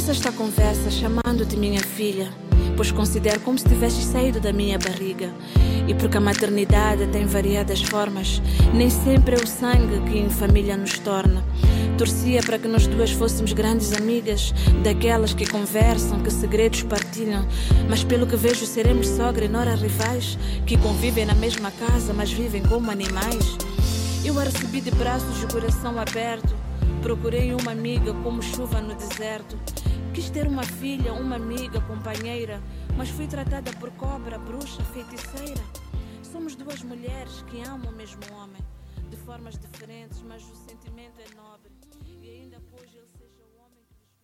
Começo esta conversa chamando-te minha filha, pois considero como se tivesses saído da minha barriga. E porque a maternidade tem variadas formas, nem sempre é o sangue que em família nos torna. Torcia para que nós duas fôssemos grandes amigas, daquelas que conversam, que segredos partilham. Mas pelo que vejo seremos sogra e nora rivais, que convivem na mesma casa, mas vivem como animais. Eu a recebi de braços e coração aberto. Procurei uma amiga como chuva no deserto. Quis ter uma filha, uma amiga, companheira, mas fui tratada por cobra, bruxa, feiticeira. Somos duas mulheres que amam o mesmo homem, de formas diferentes, mas o sentimento é nobre. E ainda que hoje ele seja o homem que nos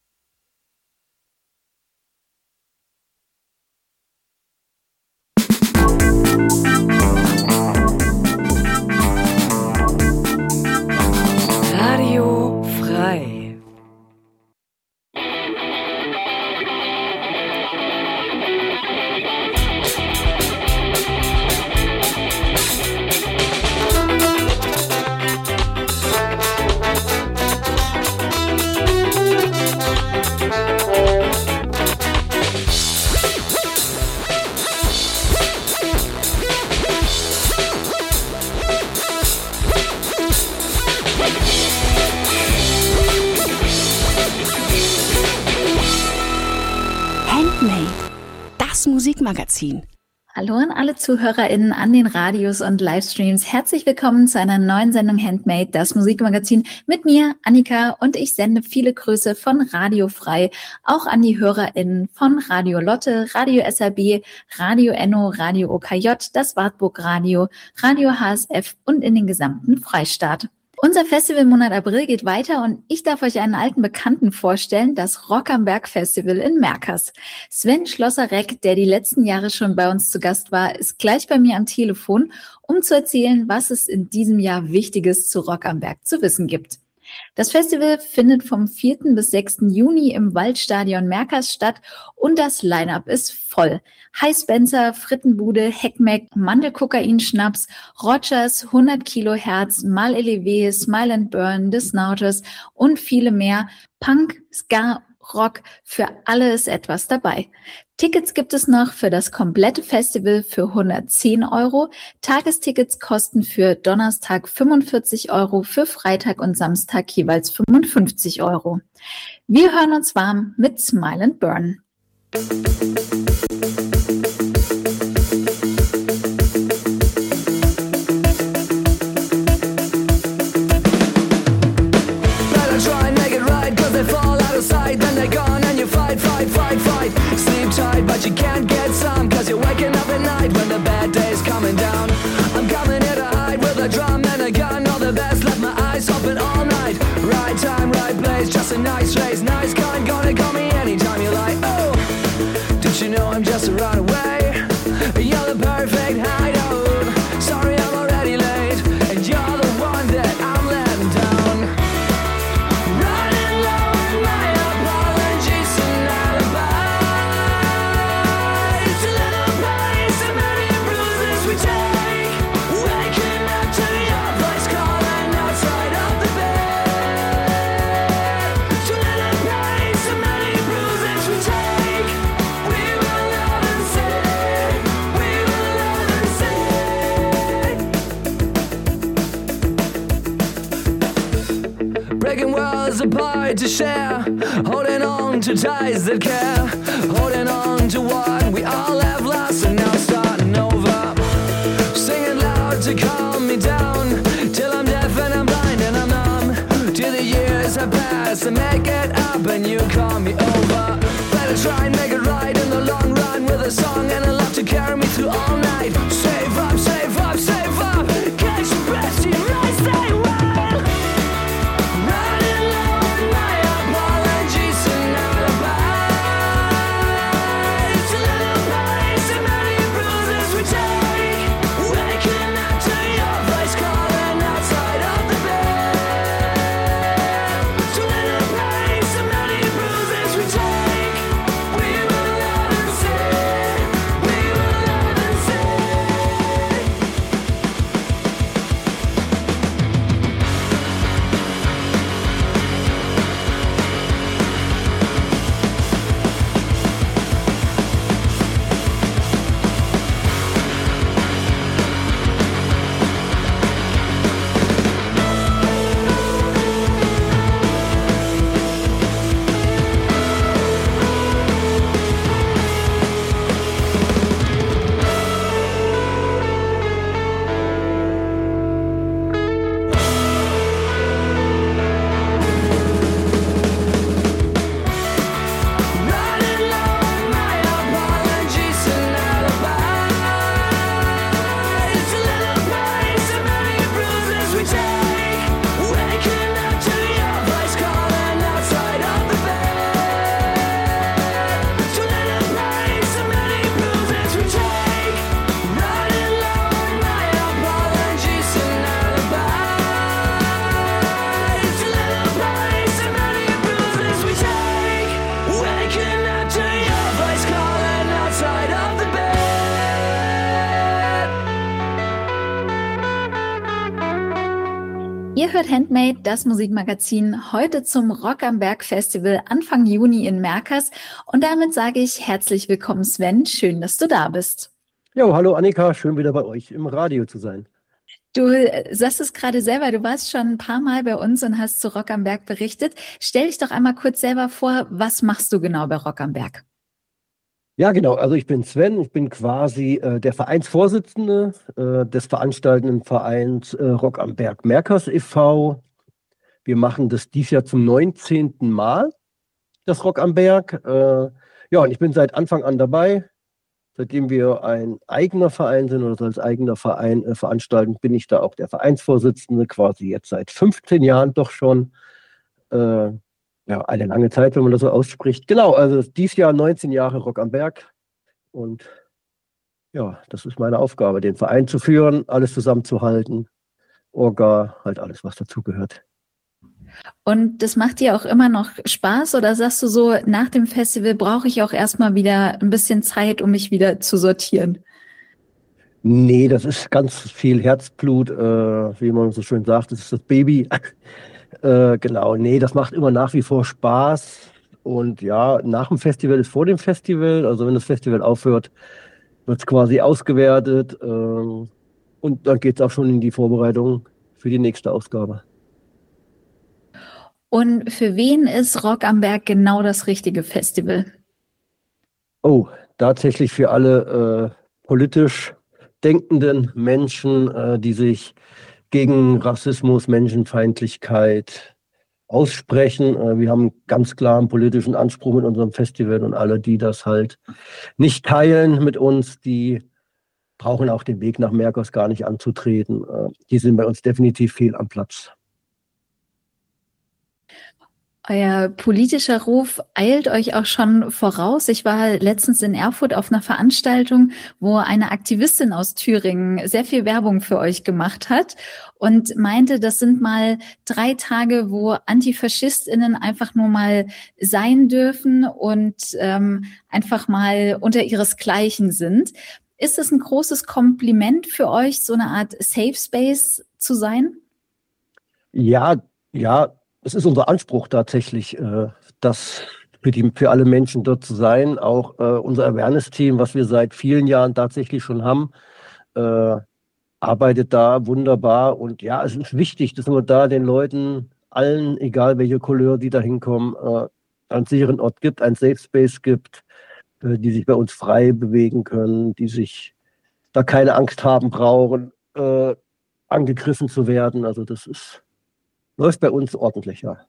Radio frei. Musikmagazin. Hallo an alle ZuhörerInnen an den Radios und Livestreams. Herzlich willkommen zu einer neuen Sendung Handmade, das Musikmagazin mit mir, Annika, und ich sende viele Grüße von Radio Frei, auch an die HörerInnen von Radio Lotte, Radio SRB, Radio Enno, Radio OKJ, das Wartburg Radio, Radio HSF und in den gesamten Freistaat. Unser Festivalmonat April geht weiter und ich darf euch einen alten Bekannten vorstellen, das Rock am Berg Festival in Merkers. Sven Schlosser-Reck, der die letzten Jahre schon bei uns zu Gast war, ist gleich bei mir am Telefon, um zu erzählen, was es in diesem Jahr Wichtiges zu Rock am Berg zu wissen gibt. Das Festival findet vom 4. bis 6. Juni im Waldstadion Merkers statt und das Line-Up ist voll. Hi Spencer, Frittenbude, Heckmeck, Mandelkokain-Schnaps, Rogers, 100 Kilohertz, Mal Elevé, Smile and Burn, The Snouters und viele mehr. Punk, Ska, Rock, für alle ist etwas dabei. Tickets gibt es noch für das komplette Festival für 110 €. Tagestickets kosten für Donnerstag 45 €, für Freitag und Samstag jeweils 55 €. Wir hören uns warm mit Smile and Burn. But you can't get some, cause you're waking up at night when the bad day's coming down. I'm coming here to hide with a drum and a gun. All the best, left my eyes open all night. Right time, right place, just a nice race. Nice kind, gonna call me anytime you like. Oh, did you know I'm just a runaway? You're the perfect hideout. Sorry I'm already late, and you're the one that I'm letting down. Running low with my apologies and alibi. Breaking worlds apart to share, holding on to ties that care, holding on to what we all have lost and now starting over. Singing loud to calm me down, till I'm deaf and I'm blind and I'm numb. Till the years have passed and make it up and you call me over. Better try and make it right in the long run with a song and a love to carry me through all night. Save up, save up, save up, catch your breath, you might stay well. Ihr hört Handmade, das Musikmagazin, heute zum Rock am Berg Festival Anfang Juni in Merkers. Und damit sage ich herzlich willkommen, Sven. Schön, dass du da bist. Jo, hallo Annika, schön wieder bei euch im Radio zu sein. Du sagst es gerade selber, du warst schon ein paar Mal bei uns und hast zu Rock am Berg berichtet. Stell dich doch einmal kurz selber vor, was machst du genau bei Rock am Berg? Ja, genau, also ich bin Sven, ich bin quasi der Vereinsvorsitzende des veranstaltenden Vereins Rock am Berg Merkers e.V. Wir machen das dieses Jahr zum 19. Mal, das Rock am Berg. Ja, und ich bin seit Anfang an dabei. Seitdem wir ein eigener Verein sind oder als eigener Verein veranstalten, bin ich da auch der Vereinsvorsitzende, quasi jetzt seit 15 Jahren doch schon. Ja, eine lange Zeit, wenn man das so ausspricht. Genau, also dieses Jahr 19 Jahre Rock am Berg. Und ja, das ist meine Aufgabe, den Verein zu führen, alles zusammenzuhalten. Orga, halt alles, was dazugehört. Und das macht dir auch immer noch Spaß oder sagst du so, nach dem Festival brauche ich auch erstmal wieder ein bisschen Zeit, um mich wieder zu sortieren? Nee, das ist ganz viel Herzblut, wie man so schön sagt, das ist das Baby. Genau, nee, das macht immer nach wie vor Spaß. Und ja, nach dem Festival ist vor dem Festival. Also wenn das Festival aufhört, wird es quasi ausgewertet. Und dann geht es auch schon in die Vorbereitung für die nächste Ausgabe. Und für wen ist Rock am Berg genau das richtige Festival? Oh, tatsächlich für alle politisch denkenden Menschen, die sich gegen Rassismus, Menschenfeindlichkeit aussprechen. Wir haben ganz klar einen politischen Anspruch mit unserem Festival und alle, die das halt nicht teilen mit uns, die brauchen auch den Weg nach Merkers gar nicht anzutreten. Die sind bei uns definitiv fehl am Platz. Euer politischer Ruf eilt euch auch schon voraus. Ich war letztens in Erfurt auf einer Veranstaltung, wo eine Aktivistin aus Thüringen sehr viel Werbung für euch gemacht hat und meinte, das sind mal 3 Tage, wo AntifaschistInnen einfach nur mal sein dürfen und einfach mal unter ihresgleichen sind. Ist es ein großes Kompliment für euch, so eine Art Safe Space zu sein? Ja. Es ist unser Anspruch tatsächlich, das für alle Menschen dort zu sein. Auch unser Awareness-Team, was wir seit vielen Jahren tatsächlich schon haben, arbeitet da wunderbar. Und ja, es ist wichtig, dass man da den Leuten, allen, egal welche Couleur die da hinkommen, einen sicheren Ort gibt, einen Safe Space gibt, die sich bei uns frei bewegen können, die sich da keine Angst haben brauchen, angegriffen zu werden. Also das läuft bei uns ordentlich, ja.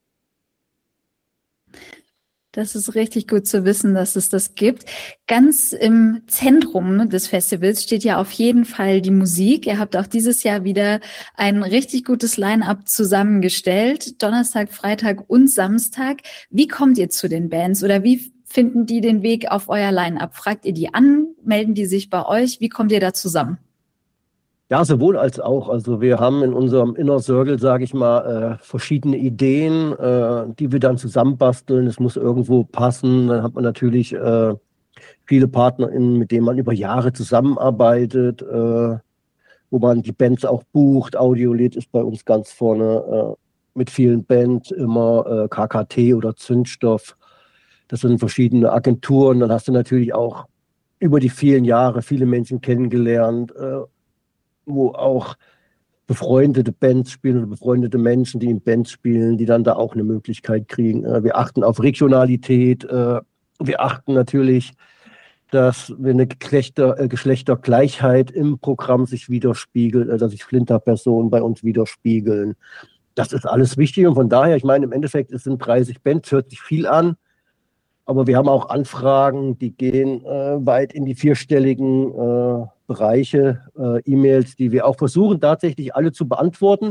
Das ist richtig gut zu wissen, dass es das gibt. Ganz im Zentrum des Festivals steht ja auf jeden Fall die Musik. Ihr habt auch dieses Jahr wieder ein richtig gutes Line-up zusammengestellt. Donnerstag, Freitag und Samstag. Wie kommt ihr zu den Bands oder wie finden die den Weg auf euer Line-up? Fragt ihr die an? Melden die sich bei euch? Wie kommt ihr da zusammen? Ja, sowohl als auch. Also wir haben in unserem Inner Circle, sage ich mal, verschiedene Ideen, die wir dann zusammenbasteln. Es muss irgendwo passen. Dann hat man natürlich viele PartnerInnen, mit denen man über Jahre zusammenarbeitet, wo man die Bands auch bucht. Audiolied ist bei uns ganz vorne mit vielen Bands, immer KKT oder Zündstoff. Das sind verschiedene Agenturen. Dann hast du natürlich auch über die vielen Jahre viele Menschen kennengelernt, wo auch befreundete Bands spielen oder befreundete Menschen, die in Bands spielen, die dann da auch eine Möglichkeit kriegen. Wir achten auf Regionalität. Wir achten natürlich, dass wir eine Geschlechtergleichheit im Programm sich widerspiegelt, dass sich Flinterpersonen bei uns widerspiegeln. Das ist alles wichtig und von daher, ich meine, im Endeffekt, es sind 30 Bands, hört sich viel an, aber wir haben auch Anfragen, die gehen weit in die 4-stelligen Bereiche, E-Mails, die wir auch versuchen tatsächlich alle zu beantworten.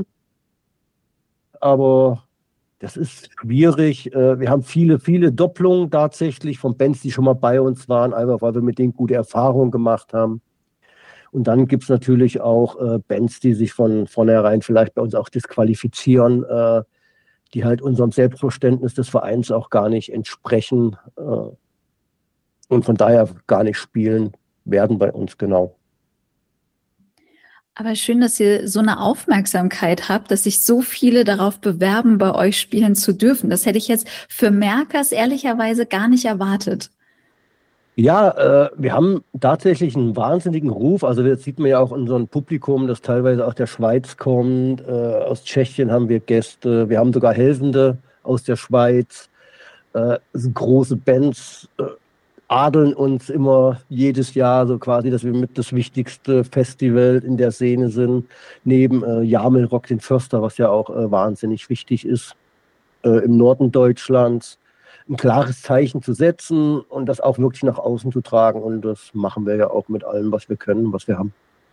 Aber das ist schwierig. Wir haben viele Doppelungen tatsächlich von Bands, die schon mal bei uns waren, einfach weil wir mit denen gute Erfahrungen gemacht haben. Und dann gibt es natürlich auch Bands, die sich von vornherein vielleicht bei uns auch disqualifizieren, die halt unserem Selbstverständnis des Vereins auch gar nicht entsprechen und von daher gar nicht spielen werden bei uns, genau. Aber schön, dass ihr so eine Aufmerksamkeit habt, dass sich so viele darauf bewerben, bei euch spielen zu dürfen. Das hätte ich jetzt für Merkers ehrlicherweise gar nicht erwartet. Ja, wir haben tatsächlich einen wahnsinnigen Ruf. Also das sieht man ja auch in unserem Publikum, das teilweise aus der Schweiz kommt. Aus Tschechien haben wir Gäste. Wir haben sogar Helfende aus der Schweiz. Also große Bands adeln uns immer jedes Jahr so quasi, dass wir mit das wichtigste Festival in der Szene sind. Neben Jamel Rock den Förster, was ja auch wahnsinnig wichtig ist im Norden Deutschlands. Ein klares Zeichen zu setzen und das auch wirklich nach außen zu tragen. Und das machen wir ja auch mit allem, was wir können, was wir haben.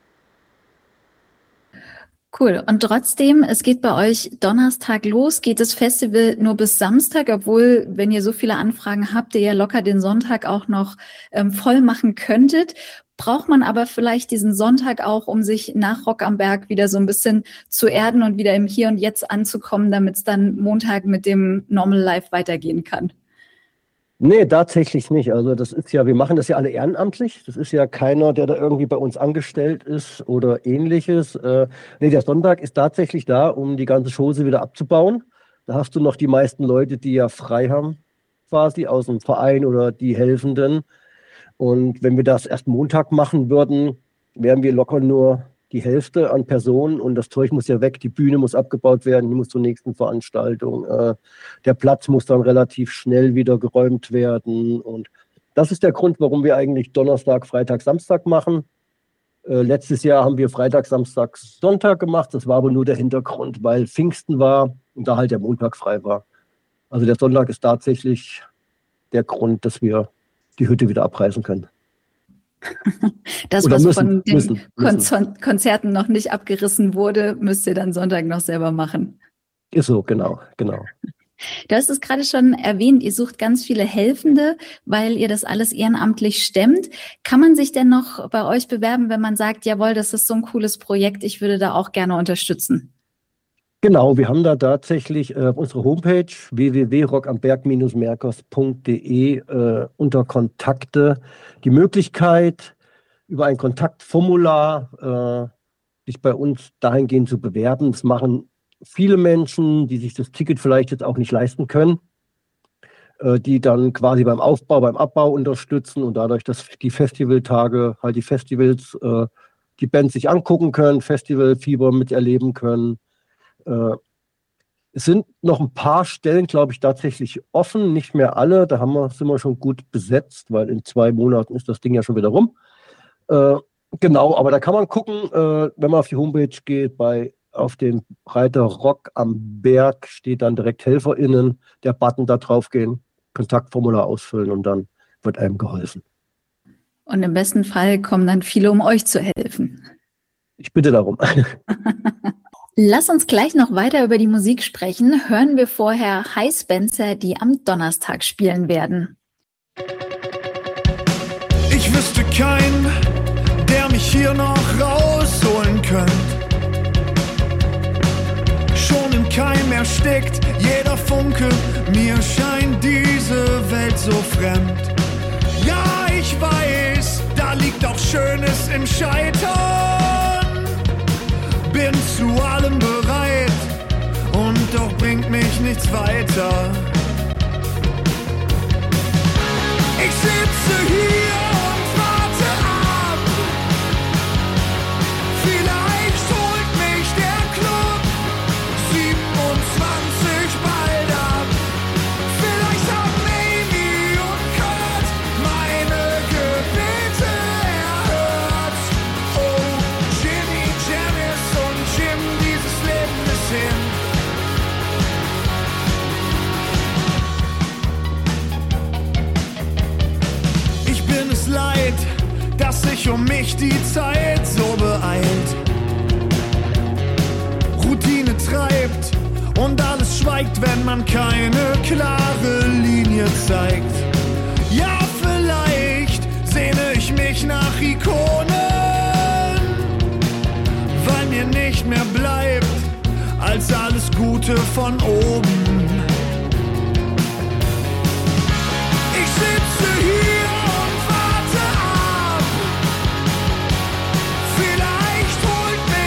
Cool. Und trotzdem, es geht bei euch Donnerstag los, geht das Festival nur bis Samstag, obwohl, wenn ihr so viele Anfragen habt, ihr ja locker den Sonntag auch noch voll machen könntet. Braucht man aber vielleicht diesen Sonntag auch, um sich nach Rock am Berg wieder so ein bisschen zu erden und wieder im Hier und Jetzt anzukommen, damit es dann Montag mit dem Normal Life weitergehen kann? Nee, tatsächlich nicht. Also das ist ja, wir machen das ja alle ehrenamtlich. Das ist ja keiner, der da irgendwie bei uns angestellt ist oder ähnliches. Nee, der Sonntag ist tatsächlich da, um die ganze Chose wieder abzubauen. Da hast du noch die meisten Leute, die ja frei haben, quasi aus dem Verein oder die Helfenden. Und wenn wir das erst Montag machen würden, wären wir locker nur die Hälfte an Personen und das Zeug muss ja weg, die Bühne muss abgebaut werden, die muss zur nächsten Veranstaltung. Der Platz muss dann relativ schnell wieder geräumt werden und das ist der Grund, warum wir eigentlich Donnerstag, Freitag, Samstag machen. Letztes Jahr haben wir Freitag, Samstag, Sonntag gemacht, das war aber nur der Hintergrund, weil Pfingsten war und da halt der Montag frei war. Also der Sonntag ist tatsächlich der Grund, dass wir die Hütte wieder abreißen können. Das, was von den Konzerten noch nicht abgerissen wurde, müsst ihr dann Sonntag noch selber machen. Ist so, genau. Du hast es gerade schon erwähnt, ihr sucht ganz viele Helfende, weil ihr das alles ehrenamtlich stemmt. Kann man sich denn noch bei euch bewerben, wenn man sagt, jawohl, das ist so ein cooles Projekt, ich würde da auch gerne unterstützen? Genau, wir haben da tatsächlich auf unserer Homepage www.rockam-merkers.de unter Kontakte die Möglichkeit, über ein Kontaktformular sich bei uns dahingehend zu bewerben. Das machen viele Menschen, die sich das Ticket vielleicht jetzt auch nicht leisten können, die dann quasi beim Aufbau, beim Abbau unterstützen und dadurch, dass die Festivaltage, halt die Festivals, die Bands sich angucken können, Festivalfieber miterleben können. Es sind noch ein paar Stellen, glaube ich, tatsächlich offen, nicht mehr alle. Da sind wir schon gut besetzt, weil in 2 Monaten ist das Ding ja schon wieder rum. Genau, aber da kann man gucken, wenn man auf die Homepage geht, auf den Reiter Rock am Berg steht dann direkt HelferInnen, der Button da drauf gehen, Kontaktformular ausfüllen und dann wird einem geholfen. Und im besten Fall kommen dann viele, um euch zu helfen. Ich bitte darum. Lass uns gleich noch weiter über die Musik sprechen. Hören wir vorher Hi Spencer, die am Donnerstag spielen werden. Ich wüsste keinen, der mich hier noch rausholen könnte. Schon im Keim erstickt jeder Funke, mir scheint diese Welt so fremd. Ja, ich weiß, da liegt auch Schönes im Scheitern. Bin zu allem bereit und doch bringt mich nichts weiter. Ich sitze hier und warte ab. Vielleicht holt mich der Club 27 bald ab. Vielleicht haben Amy und Kurt meine Gebete erhört. Oh, Jimmy, Janice und Jim, dieses Leben ist hin. Ich bin es leid, dass sich um mich die Zeit so beeilt. Routine treibt und alles schweigt, wenn man keine klare Linie zeigt. Ja, vielleicht sehne ich mich nach Ikonen, weil mir nicht mehr bleibt als alles Gute von oben. Ich sitze hier und warte ab. Vielleicht holt mich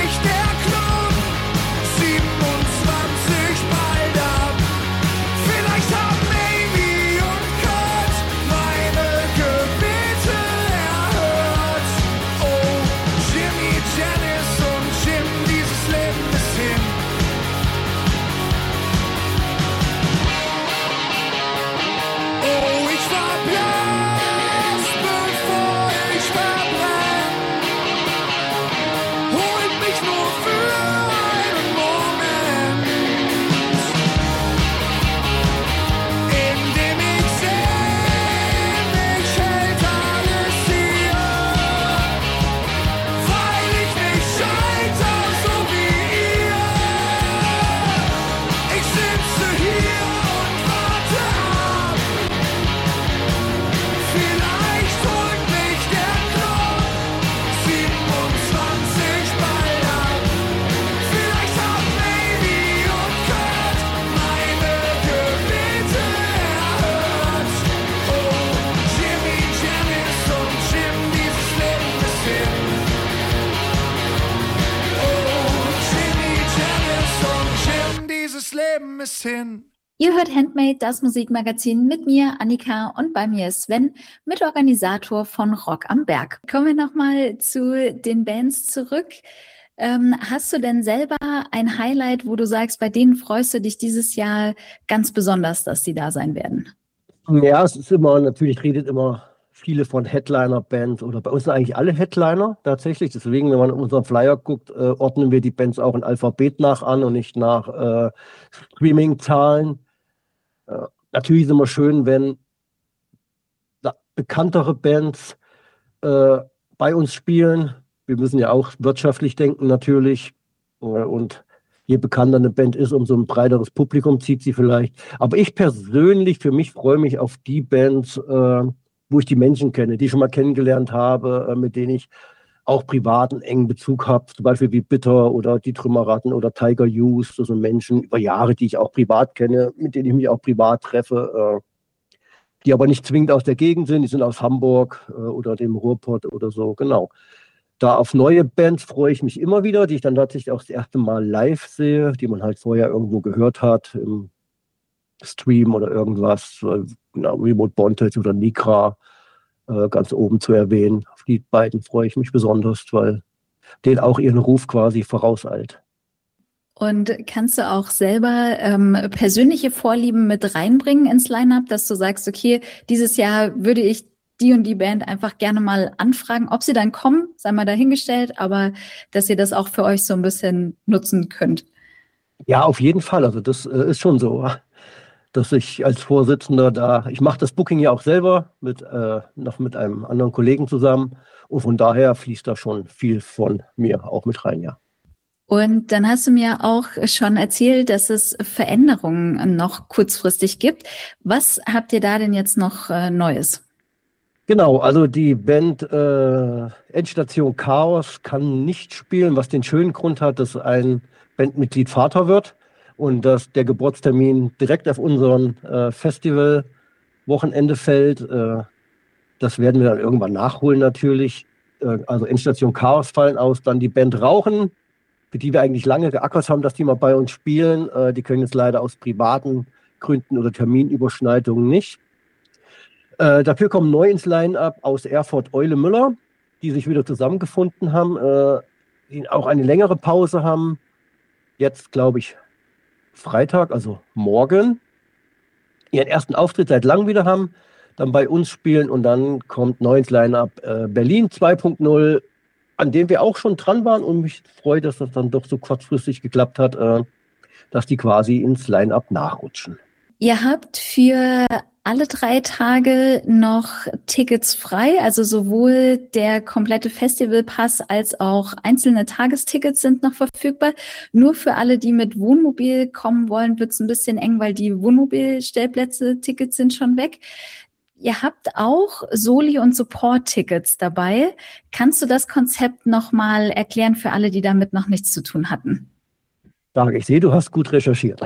es hin. Ihr hört Handmade, das Musikmagazin mit mir, Annika, und bei mir ist Sven, Mitorganisator von Rock am Berg. Kommen wir nochmal zu den Bands zurück. Hast du denn selber ein Highlight, wo du sagst, bei denen freust du dich dieses Jahr ganz besonders, dass sie da sein werden? Ja, es ist immer, natürlich redet immer viele von Headliner-Bands oder bei uns sind eigentlich alle Headliner tatsächlich. Deswegen, wenn man in unseren Flyer guckt, ordnen wir die Bands auch in Alphabet nach an und nicht nach Streaming-Zahlen. Natürlich ist es immer schön, wenn bekanntere Bands bei uns spielen. Wir müssen ja auch wirtschaftlich denken natürlich. Und je bekannter eine Band ist, umso ein breiteres Publikum zieht sie vielleicht. Aber ich persönlich, für mich freue mich auf die Bands, wo ich die Menschen kenne, die ich schon mal kennengelernt habe, mit denen ich auch privat einen engen Bezug habe. Zum Beispiel wie Bitter oder die Trümmerratten oder Tiger Youth. Das sind Menschen über Jahre, die ich auch privat kenne, mit denen ich mich auch privat treffe, die aber nicht zwingend aus der Gegend sind. Die sind aus Hamburg oder dem Ruhrpott oder so, genau. Da auf neue Bands freue ich mich immer wieder, die ich dann tatsächlich auch das erste Mal live sehe, die man halt vorher irgendwo gehört hat, im Stream oder irgendwas, genau, Remote Bondage oder Nikra, ganz oben zu erwähnen. Auf die beiden freue ich mich besonders, weil denen auch ihren Ruf quasi vorauseilt. Und kannst du auch selber persönliche Vorlieben mit reinbringen ins Line-Up, dass du sagst, okay, dieses Jahr würde ich die und die Band einfach gerne mal anfragen, ob sie dann kommen, sei mal dahingestellt, aber dass ihr das auch für euch so ein bisschen nutzen könnt. Ja, auf jeden Fall. Also das ist schon so, dass ich als Vorsitzender ich mache das Booking ja auch selber noch mit einem anderen Kollegen zusammen und von daher fließt da schon viel von mir auch mit rein, ja. Und dann hast du mir auch schon erzählt, dass es Veränderungen noch kurzfristig gibt. Was habt ihr da denn jetzt noch Neues? Genau, also die Band Endstation Chaos kann nicht spielen, was den schönen Grund hat, dass ein Bandmitglied Vater wird und dass der Geburtstermin direkt auf unseren Festival-Wochenende fällt. Das werden wir dann irgendwann nachholen natürlich. Also Endstation Chaos fallen aus, dann die Band Rauchen, für die wir eigentlich lange geackert haben, dass die mal bei uns spielen. Die können jetzt leider aus privaten Gründen oder Terminüberschneidungen nicht. Dafür kommen neu ins Line-Up aus Erfurt Eule Müller, die sich wieder zusammengefunden haben, die auch eine längere Pause haben. Jetzt, glaube ich, Freitag, also morgen, ihren ersten Auftritt seit langem wieder haben, dann bei uns spielen und dann kommt neu ins Line-Up Berlin 2.0, an dem wir auch schon dran waren und mich freut, dass das dann doch so kurzfristig geklappt hat, dass die quasi ins Line-Up nachrutschen. Ihr habt für alle 3 Tage noch Tickets frei, also sowohl der komplette Festivalpass als auch einzelne Tagestickets sind noch verfügbar. Nur für alle, die mit Wohnmobil kommen wollen, wird es ein bisschen eng, weil die Wohnmobilstellplätze-Tickets sind schon weg. Ihr habt auch Soli- und Support-Tickets dabei. Kannst du das Konzept nochmal erklären für alle, die damit noch nichts zu tun hatten? Ich sehe, du hast gut recherchiert.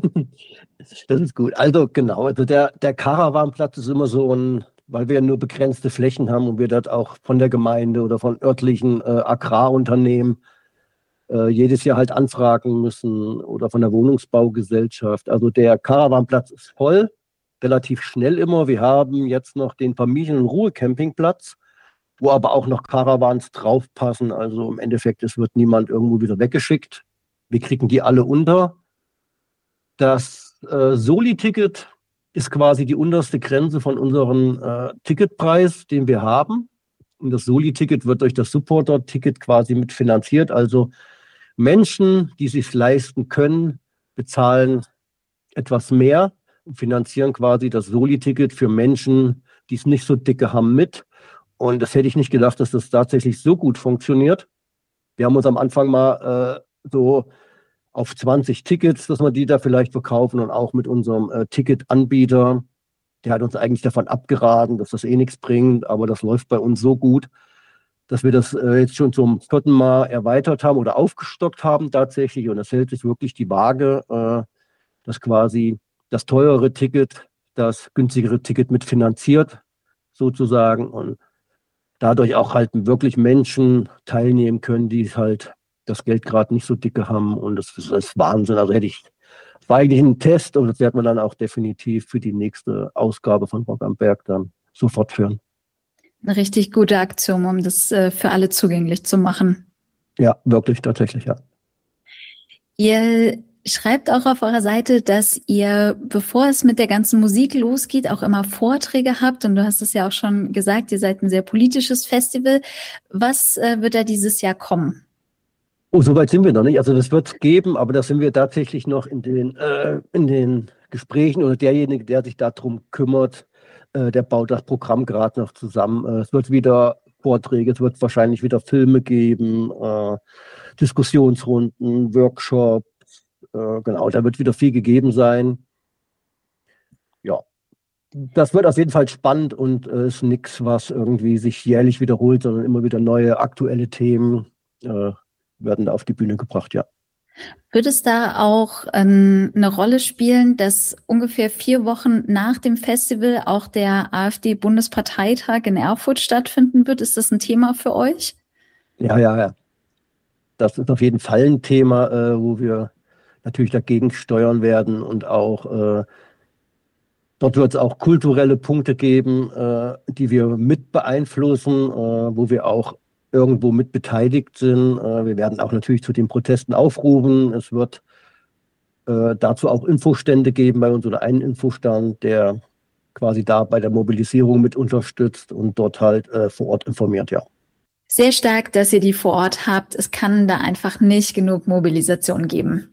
Das ist gut. Also genau, also der Caravanplatz ist immer so weil wir nur begrenzte Flächen haben und wir dort auch von der Gemeinde oder von örtlichen Agrarunternehmen jedes Jahr halt anfragen müssen oder von der Wohnungsbaugesellschaft. Also der Caravanplatz ist voll, relativ schnell immer. Wir haben jetzt noch den Familien- und Ruhecampingplatz, wo aber auch noch Caravans draufpassen. Also im Endeffekt, es wird niemand irgendwo wieder weggeschickt. Wir kriegen die alle unter. Das Soli-Ticket ist quasi die unterste Grenze von unserem Ticketpreis, den wir haben. Und das Soli-Ticket wird durch das Supporter-Ticket quasi mitfinanziert. Also Menschen, die es sich leisten können, bezahlen etwas mehr und finanzieren quasi das Soli-Ticket für Menschen, die es nicht so dicke haben, mit. Und das hätte ich nicht gedacht, dass das tatsächlich so gut funktioniert. Wir haben uns am Anfang mal so auf 20 Tickets, dass wir die da vielleicht verkaufen und auch mit unserem Ticketanbieter. Der hat uns eigentlich davon abgeraten, dass das eh nichts bringt, aber das läuft bei uns so gut, dass wir das jetzt schon zum 4. Mal erweitert haben oder aufgestockt haben tatsächlich. Und es hält sich wirklich die Waage, dass quasi das teurere Ticket das günstigere Ticket mitfinanziert sozusagen und dadurch auch halt wirklich Menschen teilnehmen können, die halt das Geld gerade nicht so dicke haben und das ist Wahnsinn. Also hätte ich war eigentlich ein Test und das werden wir dann auch definitiv für die nächste Ausgabe von Rock am Berg dann so fortführen. Eine richtig gute Aktion, um das für alle zugänglich zu machen. Ja, wirklich, tatsächlich, ja. Ihr schreibt auch auf eurer Seite, dass ihr, bevor es mit der ganzen Musik losgeht, auch immer Vorträge habt. Und du hast es ja auch schon gesagt, ihr seid ein sehr politisches Festival. Was wird da dieses Jahr kommen? Oh, so weit sind wir noch nicht. Also das wird es geben, aber da sind wir tatsächlich noch in den Gesprächen oder derjenige, der sich darum kümmert, der baut das Programm gerade noch zusammen. Es wird wieder Vorträge, es wird wahrscheinlich wieder Filme geben, Diskussionsrunden, Workshops. Genau, da wird wieder viel gegeben sein. Ja, das wird auf jeden Fall spannend und ist nichts, was irgendwie sich jährlich wiederholt, sondern immer wieder neue aktuelle Themen werden da auf die Bühne gebracht, ja. Wird es da auch eine Rolle spielen, dass ungefähr 4 Wochen nach dem Festival auch der AfD-Bundesparteitag in Erfurt stattfinden wird? Ist das ein Thema für euch? Ja. Das ist auf jeden Fall ein Thema, wo wir natürlich dagegen steuern werden und auch dort wird es auch kulturelle Punkte geben, die wir mit beeinflussen, wo wir auch irgendwo mit beteiligt sind. Wir werden auch natürlich zu den Protesten aufrufen. Es wird dazu auch Infostände geben bei uns oder einen Infostand, der quasi da bei der Mobilisierung mit unterstützt und dort halt vor Ort informiert, ja. Sehr stark, dass ihr die vor Ort habt. Es kann da einfach nicht genug Mobilisation geben.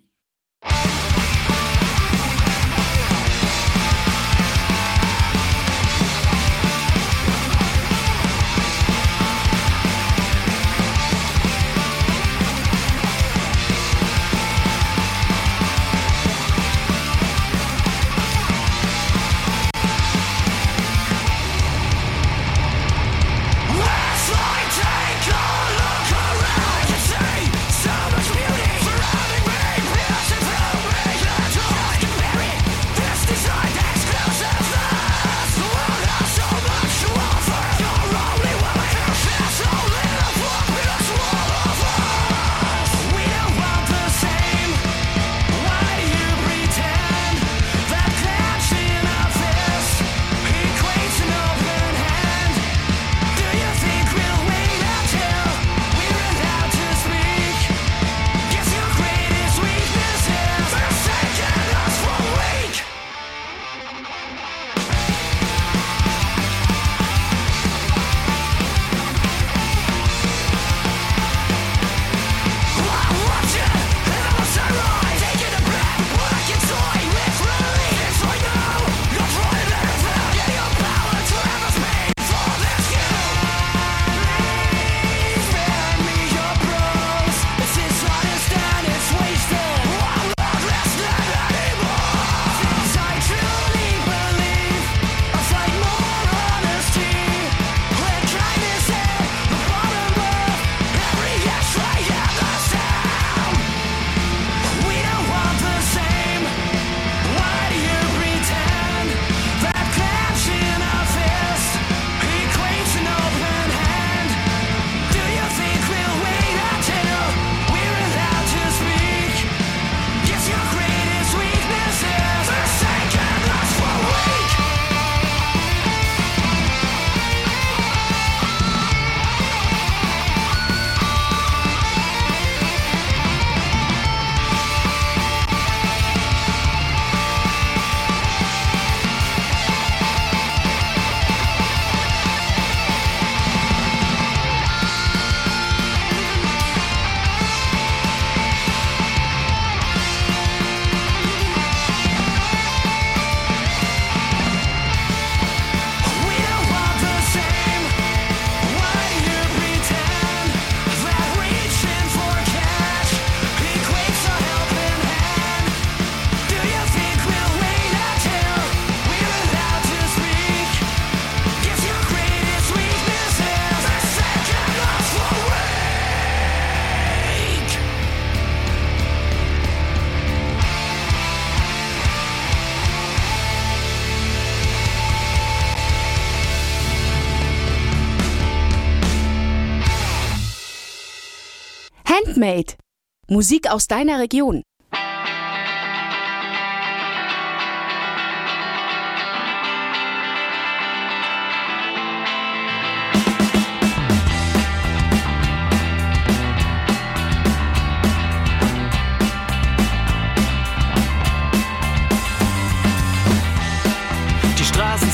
Handmade. Musik aus deiner Region.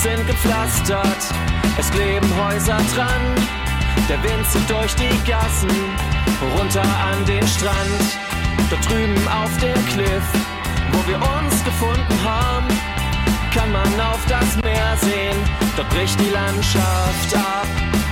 sind gepflastert, es kleben Häuser dran. Der Wind zieht durch die Gassen, runter an den Strand. Dort drüben auf dem Cliff, wo wir uns gefunden haben, kann man auf das Meer sehen, dort bricht die Landschaft ab.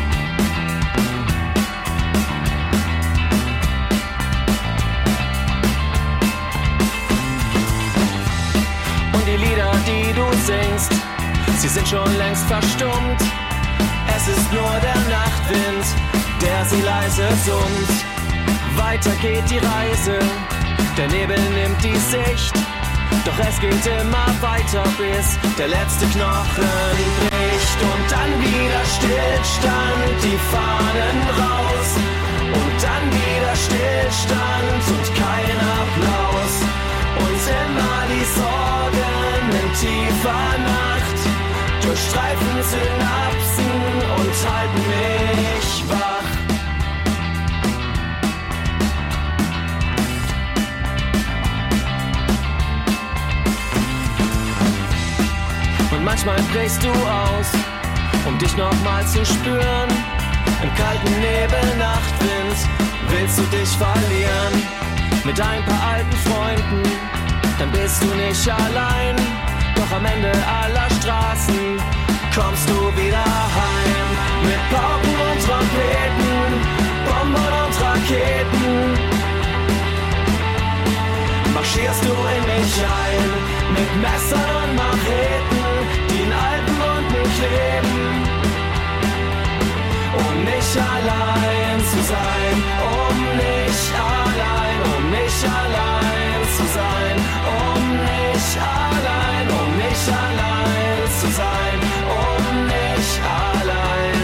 Und die Lieder, die du singst, sie sind schon längst verstummt. Es ist nur der Nachtwind, der sie leise summt. Weiter geht die Reise, der Nebel nimmt die Sicht. Doch es geht immer weiter, bis der letzte Knochen bricht. Und dann wieder Stillstand, die Fahnen raus. Und dann wieder Stillstand und kein Applaus. Und immer die Sorgen in tiefer Nacht durchstreifen Synapsen und halten mich wach. Und manchmal brichst du aus, um dich nochmal zu spüren. Im kalten Nebelnachtwind willst du dich verlieren. Mit ein paar alten Freunden, dann bist du nicht allein. Doch am Ende aller Straßen kommst du wieder heim. Mit Pauken und Trompeten, Bomben und Raketen marschierst du in mich ein. Mit Messern und Macheten, die in Alpen und mich leben. Um nicht allein zu sein, um nicht allein, um nicht allein zu sein, um nicht allein, um nicht allein zu sein, um nicht allein.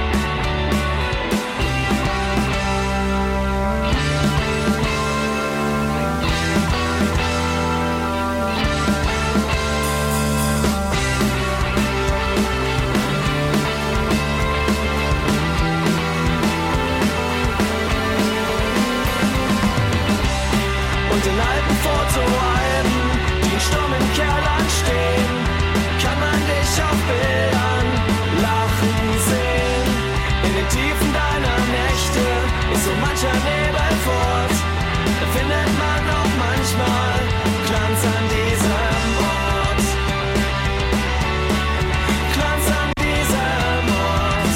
Und in alten Fotoalben, die in Sturm im Keller stehen, kann man dich auf Bildern lachen sehen. In den Tiefen deiner Nächte ist so mancher Nebel fort. Da findet man auch manchmal Glanz an diesem Ort. Glanz an diesem Ort.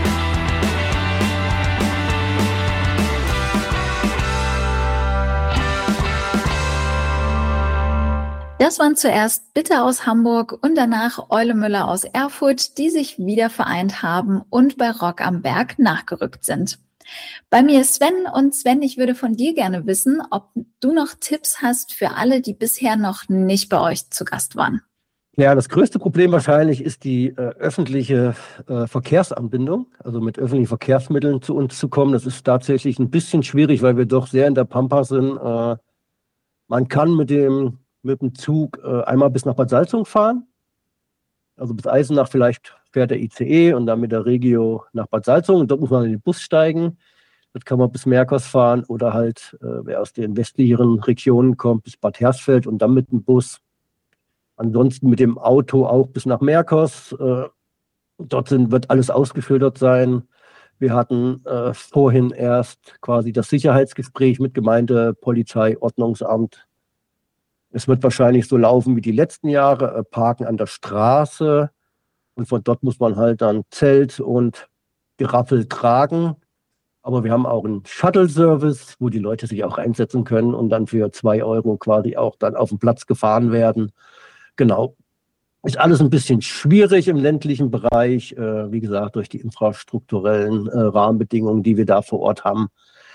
Das waren zuerst Bitte aus Hamburg und danach Eule Müller aus Erfurt, die sich wieder vereint haben und bei Rock am Berg nachgerückt sind. Bei mir ist Sven und Sven, ich würde von dir gerne wissen, ob du noch Tipps hast für alle, die bisher noch nicht bei euch zu Gast waren. Ja, das größte Problem wahrscheinlich ist die öffentliche Verkehrsanbindung, also mit öffentlichen Verkehrsmitteln zu uns zu kommen. Das ist tatsächlich ein bisschen schwierig, weil wir doch sehr in der Pampa sind. Man kann mit dem Zug einmal bis nach Bad Salzung fahren, also bis Eisenach. Vielleicht fährt der ICE und dann mit der Regio nach Bad Salzung. Und dort muss man in den Bus steigen. Dort kann man bis Merkers fahren oder halt, wer aus den westlicheren Regionen kommt, bis Bad Hersfeld und dann mit dem Bus. Ansonsten mit dem Auto auch bis nach Merkers. Dort wird alles ausgeschildert sein. Wir hatten vorhin erst quasi das Sicherheitsgespräch mit Gemeinde, Polizei, Ordnungsamt. Es wird wahrscheinlich so laufen wie die letzten Jahre, parken an der Straße und von dort muss man halt dann Zelt und Geraffel tragen. Aber wir haben auch einen Shuttle-Service, wo die Leute sich auch einsetzen können und dann für 2 € quasi auch dann auf den Platz gefahren werden. Genau. Ist alles ein bisschen schwierig im ländlichen Bereich, wie gesagt, durch die infrastrukturellen Rahmenbedingungen, die wir da vor Ort haben.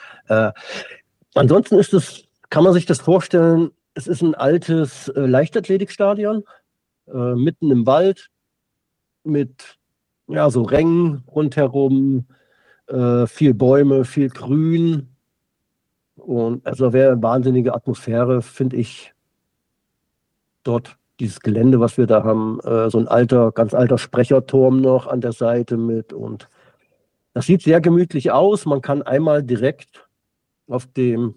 Ansonsten kann man sich das vorstellen, es ist ein altes Leichtathletikstadion, mitten im Wald, mit so Rängen rundherum, viel Bäume, viel Grün. Und also wäre eine wahnsinnige Atmosphäre, finde ich, dort. Dieses Gelände, was wir da haben, so ein ganz alter Sprecherturm noch an der Seite mit. Und das sieht sehr gemütlich aus. Man kann einmal direkt auf dem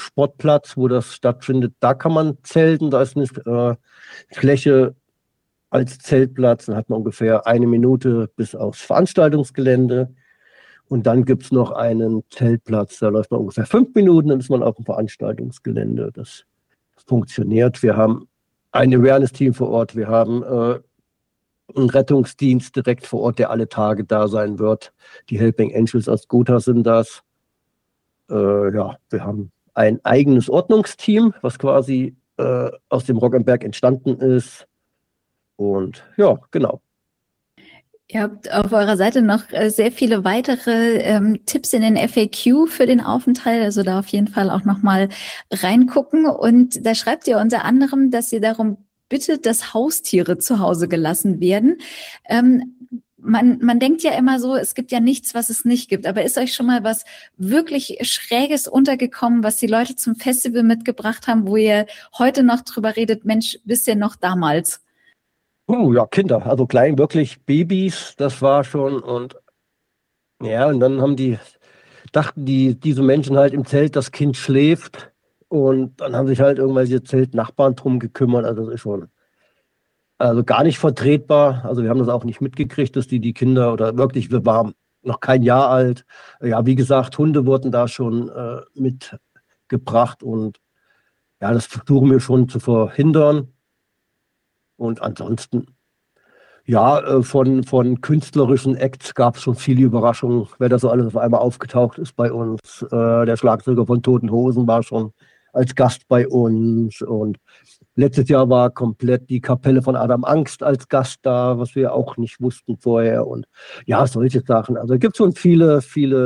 Sportplatz, wo das stattfindet, da kann man zelten. Da ist eine Fläche als Zeltplatz. Dann hat man ungefähr 1 Minute bis aufs Veranstaltungsgelände. Und dann gibt es noch einen Zeltplatz, da läuft man ungefähr 5 Minuten, dann ist man auf dem Veranstaltungsgelände. Das funktioniert. Wir haben ein Awareness-Team vor Ort, wir haben einen Rettungsdienst direkt vor Ort, der alle Tage da sein wird. Die Helping Angels aus Gotha sind das. Wir haben ein eigenes Ordnungsteam, was quasi aus dem Rock am Berg entstanden ist. Und ja, genau. Ihr habt auf eurer Seite noch sehr viele weitere Tipps in den FAQ für den Aufenthalt, also da auf jeden Fall auch nochmal reingucken. Und da schreibt ihr unter anderem, dass ihr darum bittet, dass Haustiere zu Hause gelassen werden. Man denkt ja immer so, es gibt ja nichts, was es nicht gibt. Aber ist euch schon mal was wirklich Schräges untergekommen, was die Leute zum Festival mitgebracht haben, wo ihr heute noch drüber redet, Mensch, wisst ihr noch damals? Ja, Kinder, also klein, wirklich Babys, das war schon. Und ja, und dann dachten diese Menschen halt im Zelt, das Kind schläft. Und dann haben sich halt irgendwelche Zeltnachbarn drum gekümmert. Also das ist schon gar nicht vertretbar. Also wir haben das auch nicht mitgekriegt, dass die Kinder oder wirklich, wir waren noch kein Jahr alt. Ja, wie gesagt, Hunde wurden da schon mitgebracht. Und ja, das versuchen wir schon zu verhindern. Und ansonsten, ja, von künstlerischen Acts gab es schon viele Überraschungen, wer da so alles auf einmal aufgetaucht ist bei uns. Der Schlagzeuger von Toten Hosen war schon als Gast bei uns. Und letztes Jahr war komplett die Kapelle von Adam Angst als Gast da, was wir auch nicht wussten vorher. Und ja, solche Sachen. Also es gibt schon viele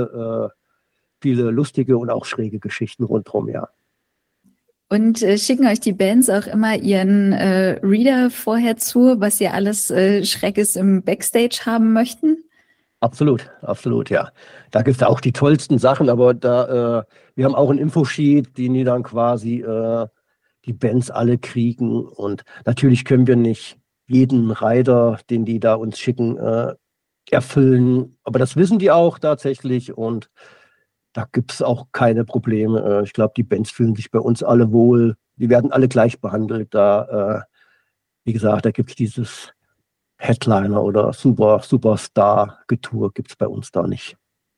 lustige und auch schräge Geschichten rundherum, ja. Und schicken euch die Bands auch immer ihren Reader vorher zu, was ihr alles Schreckes im Backstage haben möchten? Absolut, ja. Da gibt es auch die tollsten Sachen, aber wir haben auch ein Infosheet, die dann quasi die Bands alle kriegen. Und natürlich können wir nicht jeden Rider, den die da uns schicken, erfüllen. Aber das wissen die auch tatsächlich und da gibt es auch keine Probleme. Ich glaube, die Bands fühlen sich bei uns alle wohl. Die werden alle gleich behandelt. Wie gesagt, da gibt es dieses Headliner oder Superstar-Getue gibt es bei uns da nicht.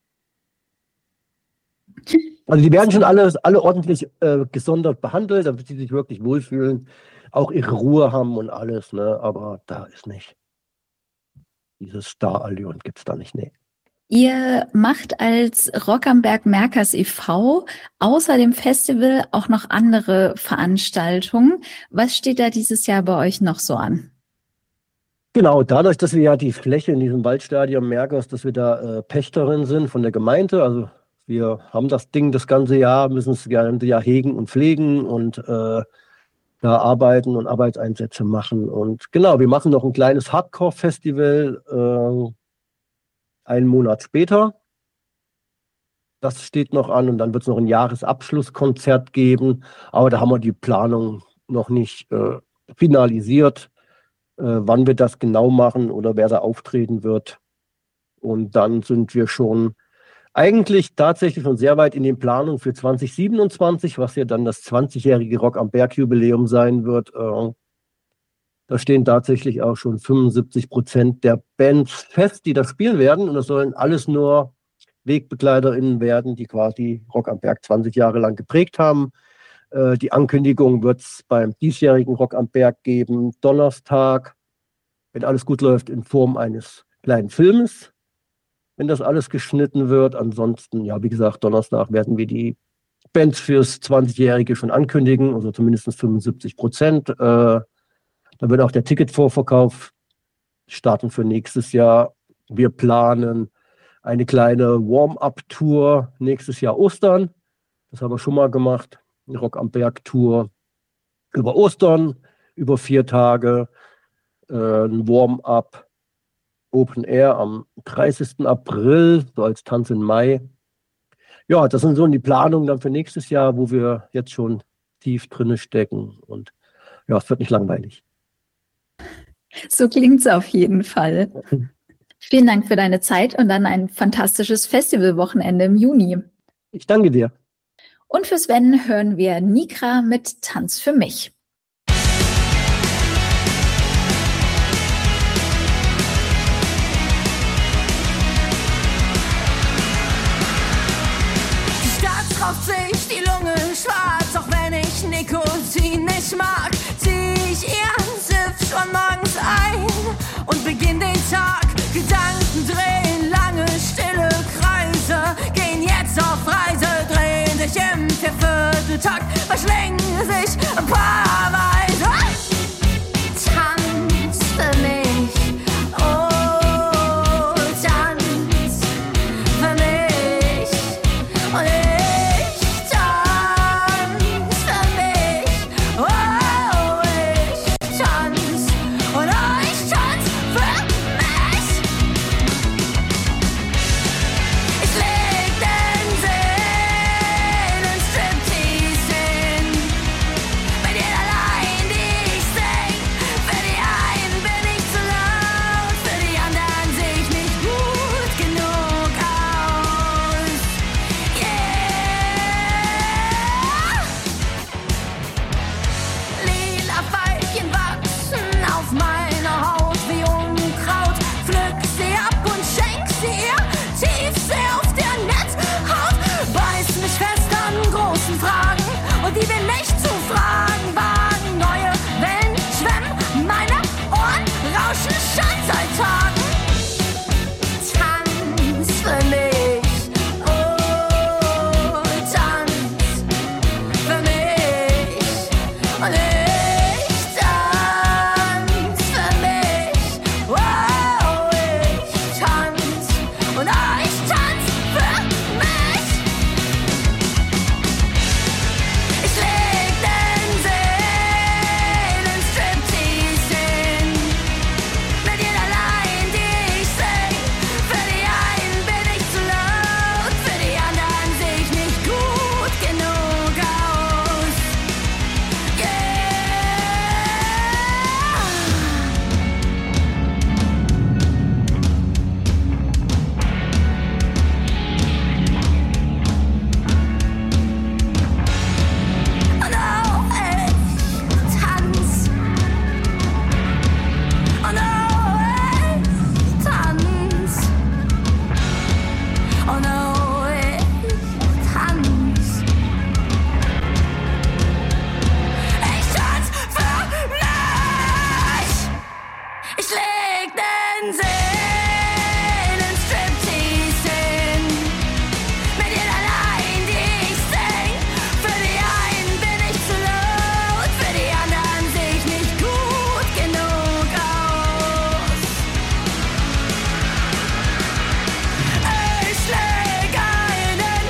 Also die werden schon alle ordentlich gesondert behandelt, damit sie sich wirklich wohlfühlen, auch ihre Ruhe haben und alles, ne? Aber da ist nicht. Dieses Star-Allüren gibt es da nicht, nee. Ihr macht als Rock am Berg Merkers e.V. außer dem Festival auch noch andere Veranstaltungen. Was steht da dieses Jahr bei euch noch so an? Genau, dadurch, dass wir ja die Fläche in diesem Waldstadion Merkers, dass wir da Pächterin sind von der Gemeinde, also wir haben das Ding das ganze Jahr, müssen es ja hegen und pflegen und da arbeiten und Arbeitseinsätze machen. Und genau, wir machen noch ein kleines Hardcore-Festival einen Monat später. Das steht noch an und dann wird es noch ein Jahresabschlusskonzert geben. Aber da haben wir die Planung noch nicht finalisiert, wann wir das genau machen oder wer da auftreten wird. Und dann sind wir schon eigentlich tatsächlich schon sehr weit in den Planungen für 2027, was ja dann das 20-jährige Rock am Berg Jubiläum sein wird. Da stehen tatsächlich auch schon 75% der Bands fest, die da spielen werden. Und das sollen alles nur WegbegleiterInnen werden, die quasi Rock am Berg 20 Jahre lang geprägt haben. Die Ankündigung wird es beim diesjährigen Rock am Berg geben, Donnerstag, wenn alles gut läuft, in Form eines kleinen Filmes, wenn das alles geschnitten wird. Ansonsten, ja, wie gesagt, Donnerstag werden wir die Bands fürs 20-Jährige schon ankündigen, also zumindest 75%. Da wird auch der Ticketvorverkauf starten für nächstes Jahr. Wir planen eine kleine Warm-up-Tour nächstes Jahr Ostern. Das haben wir schon mal gemacht. Eine Rock am Berg-Tour über Ostern, über 4 Tage. Ein Warm-up Open Air am 30. April, so als Tanz in Mai. Ja, das sind so die Planungen dann für nächstes Jahr, wo wir jetzt schon tief drinne stecken. Und ja, es wird nicht langweilig. So klingt's auf jeden Fall. Vielen Dank für deine Zeit und dann ein fantastisches Festivalwochenende im Juni. Ich danke dir. Und für Sven hören wir Nikra mit Tanz für mich. nicht mag, zieh ich ihren Siff schon morgens ein und beginn den Tag. Gedanken drehen lange, stille Kreise, gehen jetzt auf Reise, drehen sich im Viervierteltakt, verschlingen sich paarweise. Tanz für mich, oh, tanz für mich und ich tanz für mich, oh, ich tanz und ich tanz für mich. Ich leg den Seelenstriptease hin, mit jeder Line, die ich sing. Für die einen bin ich zu laut, für die anderen seh ich nicht gut genug aus. Yeah! Lila Veilchen wachsen auf meiner Haut wie Unkraut. Pflück sie ab und schenk sie ihr, Tiefsee auf der Netzhaut. Beiß mich fest an großen Fragen und die wir nicht zu fragen wagen. Neue Wellen schwemmen, meine Ohren rauschen schon seit Tagen. Tanz für mich, oh, tanz für mich und ich tanz für mich, oh, ich tanz und ich tanz für mich. Ich leg den Seelenstriptease hin, mit jeder Line, die ich sing. Für die einen bin ich zu laut, für die anderen seh ich nicht gut genug aus. Yeah! Und auch ich tanz. Und auch ich tanz. Und auch ich tanz. Ich tanz für mich. Ich leg den Seelenstriptease hin, mit jeder Line, die ich sing. Für die einen bin ich zu laut, für die anderen seh ich nicht gut genug aus. Ich leg einen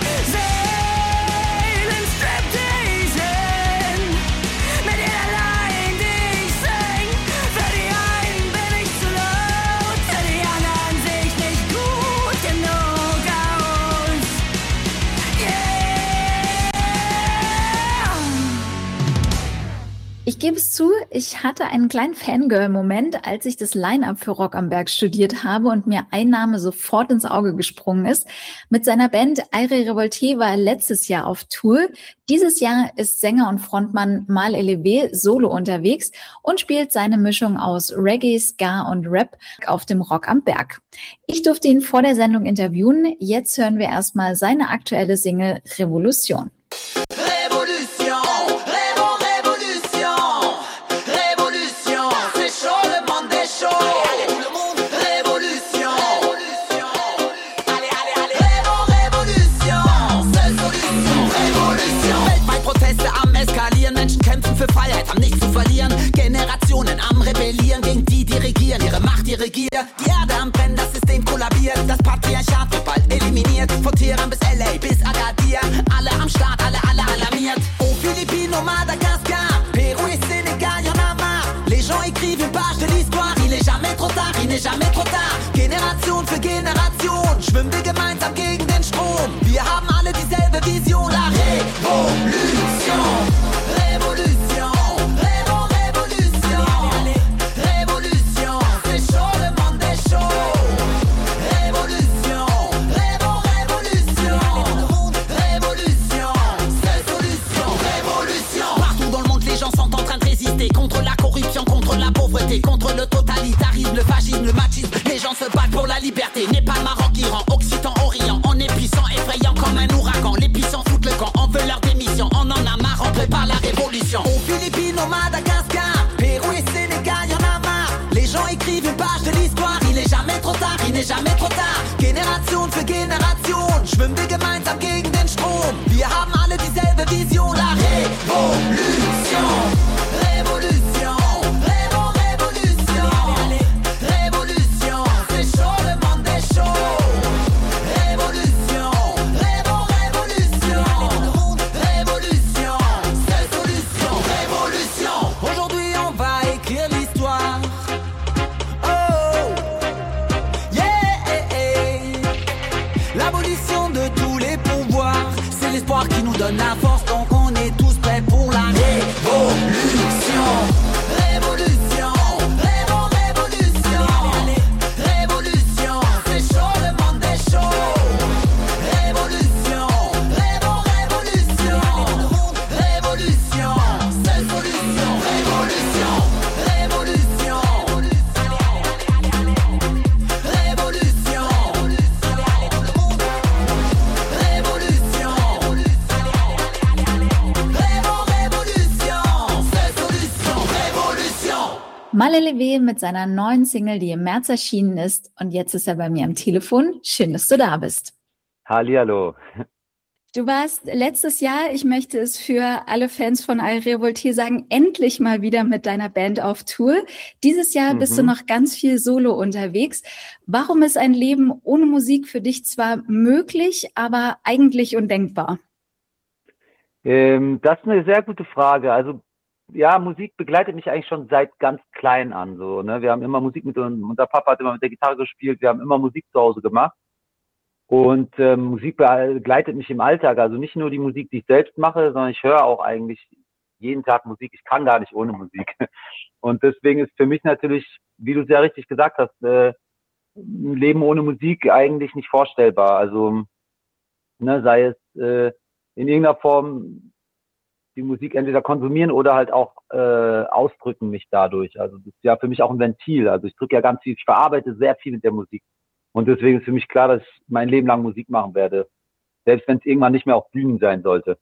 Seelenstriptease hin, mit jeder Line, die ich sing. Für die einen bin ich zu laut, für die anderen seh ich nicht gut genug aus. Yeah! Ich gebe es zu, ich hatte einen kleinen Fangirl-Moment, als ich das Line-Up für Rock am Berg studiert habe und mir ein Name sofort ins Auge gesprungen ist. Mit seiner Band Aire Revolte war er letztes Jahr auf Tour. Dieses Jahr ist Sänger und Frontmann Mal Elevé solo unterwegs und spielt seine Mischung aus Reggae, Ska und Rap auf dem Rock am Berg. Ich durfte ihn vor der Sendung interviewen. Jetzt hören wir erstmal seine aktuelle Single Revolution. Révolution, révolution, révolution, c'est chaud, le monde est chaud. Révolution, allez, allez, allez. Révolution, c'est solution, révolution. Weltweit Proteste am Eskalieren, Menschen kämpfen für Freiheit, haben nichts zu verlieren. Generationen am Rebellieren gegen die regieren, ihre Macht, ihre Gier. Die Erde am Brennen, das System kollabiert, das Patriarchat wird bald eliminiert. Von Teheran bis LA bis Agadir, alle am Start, alle alarmiert. Aux Philippines, au Madagascar, Pérou et Sénégal, y'en a marre. Les gens écrivent une page de l'histoire, il n'est jamais trop tard, il n'est jamais trop tard. Generation für Generation, schwimmen wir gemeinsam gegen den Strom. Wir haben alle dieselbe Vision, la Révolution. Révolution, Révolution, Révolution, c'est chaud, le monde est chaud. Révolution, Révolution, Révolution, c'est solution, révolution. Partout dans le monde, les gens sont en train de résister contre la corruption, contre la pauvreté, contre le totalitarisme, le fascisme, le machisme. Les gens se battent pour la liberté. Népal, Maroc, Iran, Occitan, Orient. On est puissant, effrayant comme un ouragan. Les puissants foutent le camp, on veut leur démission. On écrivent une page de l'histoire. Il n'est jamais trop tard, il n'est jamais trop tard. Generation für Generation schwimmen wir gemeinsam gegen den Strom. Wir haben alle dieselbe Vision, la Révolution. Révolution, Révolution. Révolution, c'est chaud, le monde est chaud. Révolution, Révolution. Révolution, seule solution, révolution. Aujourd'hui on va écrire l'histoire. Oh, yeah. L'abolition de tous les pouvoirs, c'est l'espoir qui nous donne la force. Donc on est tous prêts pour la révolution. Révolution, révolution. Révolution, c'est chaud, le monde est chaud. Révolution, révolution. Révolution, seule solution. Révolution, révolution. Révolution, révolution. Révolution, seule solution. Révolution. Malelewe mit seiner neuen Single, die im März erschienen ist. Und jetzt ist er bei mir am Telefon. Schön, dass du da bist. Hallihallo. Du warst letztes Jahr, ich möchte es für alle Fans von Al Revoltier sagen, endlich mal wieder mit deiner Band auf Tour. Dieses Jahr bist du noch ganz viel solo unterwegs. Warum ist ein Leben ohne Musik für dich zwar möglich, aber eigentlich undenkbar? Das ist eine sehr gute Frage. Also ja, Musik begleitet mich eigentlich schon seit ganz klein an. So, ne? Wir haben immer Musik unser Papa hat immer mit der Gitarre gespielt, wir haben immer Musik zu Hause gemacht. Und Musik begleitet mich im Alltag. Also nicht nur die Musik, die ich selbst mache, sondern ich höre auch eigentlich jeden Tag Musik. Ich kann gar nicht ohne Musik. Und deswegen ist für mich natürlich, wie du sehr richtig gesagt hast, ein Leben ohne Musik eigentlich nicht vorstellbar. Also ne, sei es in irgendeiner Form die Musik entweder konsumieren oder halt auch ausdrücken mich dadurch. Also das ist ja für mich auch ein Ventil. Also ich drücke ja ganz viel, ich verarbeite sehr viel mit der Musik. Und deswegen ist für mich klar, dass ich mein Leben lang Musik machen werde. Selbst wenn es irgendwann nicht mehr auf Bühnen sein sollte.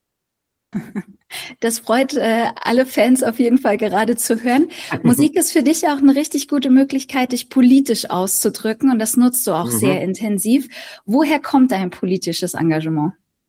Das freut alle Fans auf jeden Fall gerade zu hören. Musik ist für dich auch eine richtig gute Möglichkeit, dich politisch auszudrücken. Und das nutzt du auch sehr intensiv. Woher kommt dein politisches Engagement?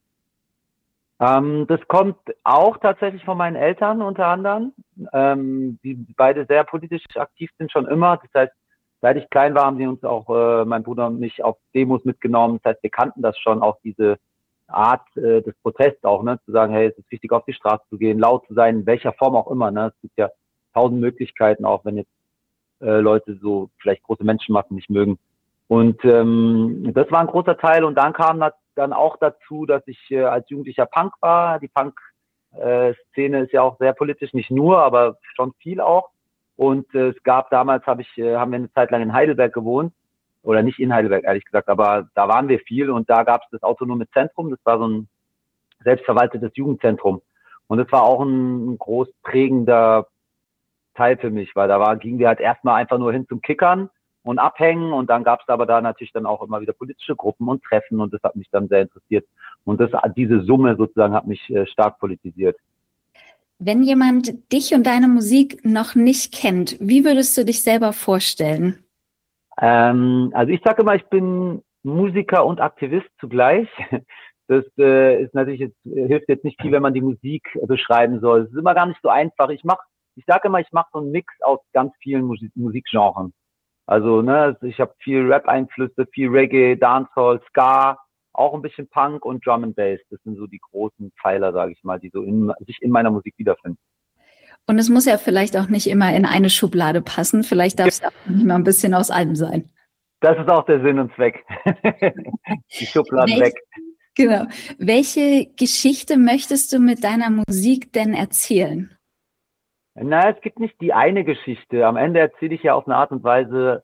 Das kommt auch tatsächlich von meinen Eltern unter anderem, die beide sehr politisch aktiv sind, schon immer. Das heißt, seit ich klein war, haben sie uns auch, mein Bruder und mich, auf Demos mitgenommen. Das heißt, wir kannten das schon, auch diese Art des Protests auch, ne, zu sagen, hey, es ist wichtig, auf die Straße zu gehen, laut zu sein, in welcher Form auch immer, ne. Es gibt ja 1000 Möglichkeiten, auch wenn jetzt Leute so vielleicht große Menschenmassen nicht mögen. Und das war ein großer Teil. Und dann kam dann auch dazu, dass ich als Jugendlicher Punk war. Die Punk-Szene ist ja auch sehr politisch, nicht nur, aber schon viel auch. Und es gab damals, haben wir eine Zeit lang in Heidelberg gewohnt, oder nicht in Heidelberg, ehrlich gesagt, aber da waren wir viel und da gab es das Autonome Zentrum, das war so ein selbstverwaltetes Jugendzentrum. Und das war auch ein groß prägender Teil für mich, weil gingen wir halt erstmal einfach nur hin zum Kickern und abhängen und dann gab es aber da natürlich dann auch immer wieder politische Gruppen und Treffen und das hat mich dann sehr interessiert. Und diese Summe sozusagen hat mich stark politisiert. Wenn jemand dich und deine Musik noch nicht kennt, wie würdest du dich selber vorstellen? Also ich sage immer, ich bin Musiker und Aktivist zugleich. Das ist natürlich hilft jetzt nicht viel, wenn man die Musik beschreiben soll. Es ist immer gar nicht so einfach. Ich sage immer, ich mache so einen Mix aus ganz vielen Musikgenren. Also ne, ich habe viel Rap-Einflüsse, viel Reggae, Dancehall, Ska, auch ein bisschen Punk und Drum and Bass. Das sind so die großen Pfeiler, sage ich mal, die so sich in meiner Musik wiederfinden. Und es muss ja vielleicht auch nicht immer in eine Schublade passen. Vielleicht darf es auch mal ein bisschen aus allem sein. Das ist auch der Sinn und Zweck. Die Schubladen weg. Genau. Welche Geschichte möchtest du mit deiner Musik denn erzählen? Na, es gibt nicht die eine Geschichte. Am Ende erzähle ich ja auf eine Art und Weise,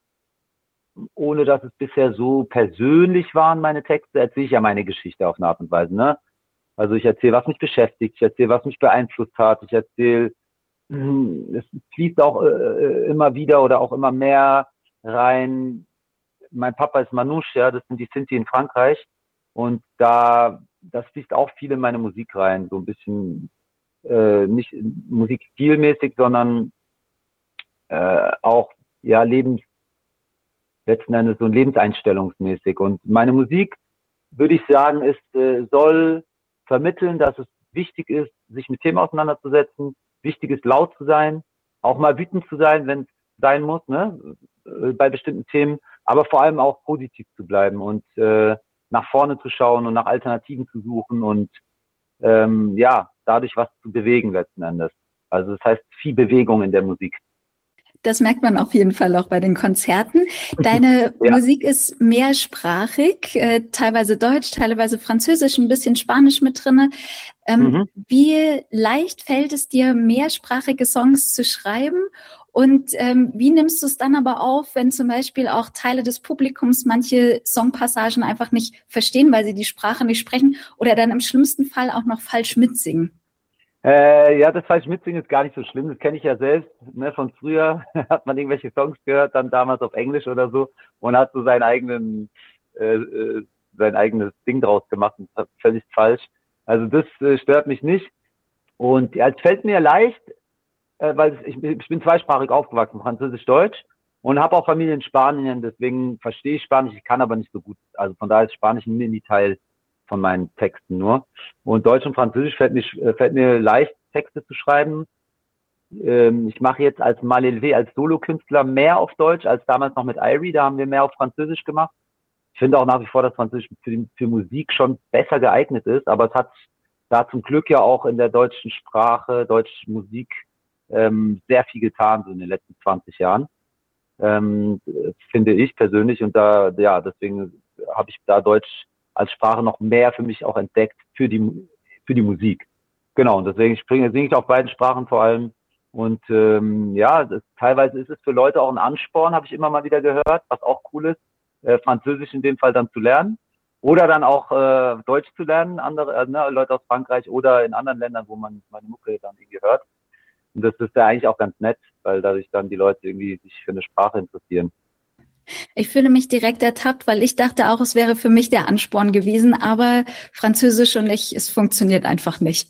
ohne dass es bisher so persönlich waren, meine Texte, erzähle ich ja meine Geschichte auf eine Art und Weise, ne? Also ich erzähle, was mich beschäftigt, ich erzähle, was mich beeinflusst hat, ich erzähle, es fließt auch immer wieder oder auch immer mehr rein. Mein Papa ist Manouche, ja, das sind die Sinti in Frankreich und das fließt auch viel in meine Musik rein, so ein bisschen nicht musikstilmäßig, sondern auch letzten Endes so lebenseinstellungsmäßig. Und meine Musik, würde ich sagen, soll vermitteln, dass es wichtig ist, sich mit Themen auseinanderzusetzen, wichtig ist, laut zu sein, auch mal wütend zu sein, wenn es sein muss, ne, bei bestimmten Themen, aber vor allem auch positiv zu bleiben und nach vorne zu schauen und nach Alternativen zu suchen und dadurch was zu bewegen letzten Endes. Also das heißt viel Bewegung in der Musik. Das merkt man auf jeden Fall auch bei den Konzerten. Deine Musik ist mehrsprachig, teilweise Deutsch, teilweise Französisch, ein bisschen Spanisch mit drinne. Wie leicht fällt es dir, mehrsprachige Songs zu schreiben? Und wie nimmst du es dann aber auf, wenn zum Beispiel auch Teile des Publikums manche Songpassagen einfach nicht verstehen, weil sie die Sprache nicht sprechen oder dann im schlimmsten Fall auch noch falsch mitsingen? Das falsch mitsingen ist gar nicht so schlimm. Das kenne ich ja selbst. Ne? Von früher hat man irgendwelche Songs gehört, dann damals auf Englisch oder so und hat so sein eigenes Ding draus gemacht. Und das ist völlig falsch. Also das stört mich nicht. Und es fällt mir leicht, weil ich bin zweisprachig aufgewachsen, Französisch-Deutsch, und habe auch Familie in Spanien. Deswegen verstehe ich Spanisch. Ich kann aber nicht so gut. Also von daher ist Spanisch ein Mini-Teil von meinen Texten nur. Und Deutsch und Französisch fällt mir leicht, Texte zu schreiben. Ich mache jetzt als Malelvé, als Solokünstler mehr auf Deutsch als damals noch mit Irie. Da haben wir mehr auf Französisch gemacht. Ich finde auch nach wie vor, dass Französisch für Musik schon besser geeignet ist. Aber es hat da zum Glück ja auch in der deutschen Sprache, deutschen Musik sehr viel getan, so in den letzten 20 Jahren. Finde ich persönlich. Und deswegen habe ich da Deutsch als Sprache noch mehr für mich auch entdeckt für die Musik. Genau, und deswegen singe ich auf beiden Sprachen vor allem. Und teilweise ist es für Leute auch ein Ansporn, habe ich immer mal wieder gehört, was auch cool ist, Französisch in dem Fall dann zu lernen. Oder dann auch Deutsch zu lernen, andere Leute aus Frankreich oder in anderen Ländern, wo man meine Mucke dann irgendwie hört. Und das ist ja eigentlich auch ganz nett, weil dadurch dann die Leute irgendwie sich für eine Sprache interessieren. Ich fühle mich direkt ertappt, weil ich dachte auch, es wäre für mich der Ansporn gewesen, aber Französisch und es funktioniert einfach nicht.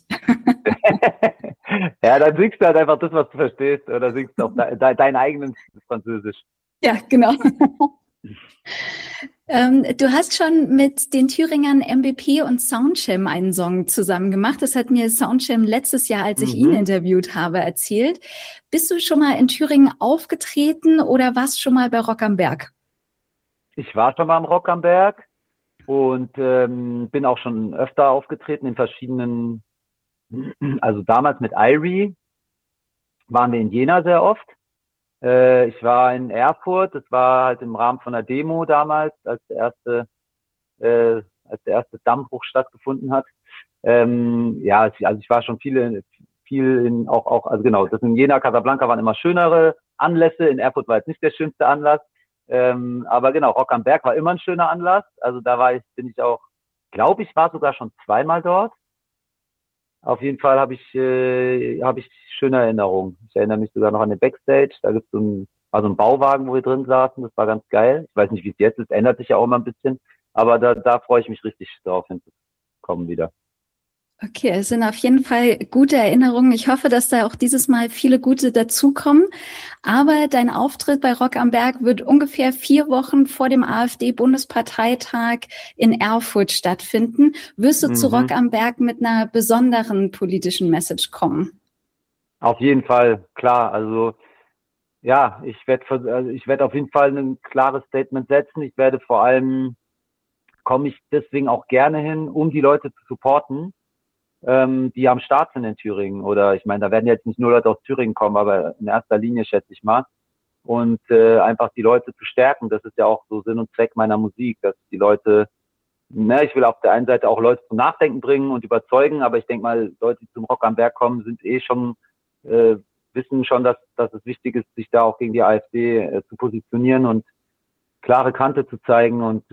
Ja, dann singst du halt einfach das, was du verstehst, oder singst auch dein eigenes Französisch. Ja, genau. Du hast schon mit den Thüringern MBP und Soundchem einen Song zusammen gemacht. Das hat mir Soundchem letztes Jahr, als ich ihn interviewt habe, erzählt. Bist du schon mal in Thüringen aufgetreten oder warst schon mal bei Rock am Berg? Ich war schon mal am Rock am Berg und bin auch schon öfter aufgetreten in verschiedenen, also damals mit Irie waren wir in Jena sehr oft. Ich war in Erfurt, das war halt im Rahmen von einer Demo damals, als der erste Dammbruch stattgefunden hat. Also ich war schon viel in also genau, das in Jena, Casablanca waren immer schönere Anlässe, in Erfurt war jetzt nicht der schönste Anlass, aber genau, Rock am Berg war immer ein schöner Anlass, also da war ich war sogar schon zweimal dort. Auf jeden Fall habe ich schöne Erinnerungen. Ich erinnere mich sogar noch an den Backstage. Da gibt es so einen Bauwagen, wo wir drin saßen. Das war ganz geil. Ich weiß nicht, wie es jetzt ist. Ändert sich ja auch immer ein bisschen. Aber da freue ich mich richtig drauf hinzukommen wieder. Okay, es sind auf jeden Fall gute Erinnerungen. Ich hoffe, dass da auch dieses Mal viele gute dazukommen. Aber dein Auftritt bei Rock am Berg wird ungefähr 4 Wochen vor dem AfD-Bundesparteitag in Erfurt stattfinden. Wirst du zu Rock am Berg mit einer besonderen politischen Message kommen? Auf jeden Fall, klar. Also ja, ich werde auf jeden Fall ein klares Statement setzen. Ich werde vor allem, komme ich deswegen auch gerne hin, um die Leute zu supporten, die am Start sind in Thüringen. Oder ich meine, da werden jetzt nicht nur Leute aus Thüringen kommen, aber in erster Linie schätze ich mal. Und einfach die Leute zu stärken, das ist ja auch so Sinn und Zweck meiner Musik, dass die Leute, ich will auf der einen Seite auch Leute zum Nachdenken bringen und überzeugen, aber ich denke mal, Leute, die zum Rock am Berg kommen, sind schon, wissen schon, dass es wichtig ist, sich da auch gegen die AfD zu positionieren und klare Kante zu zeigen und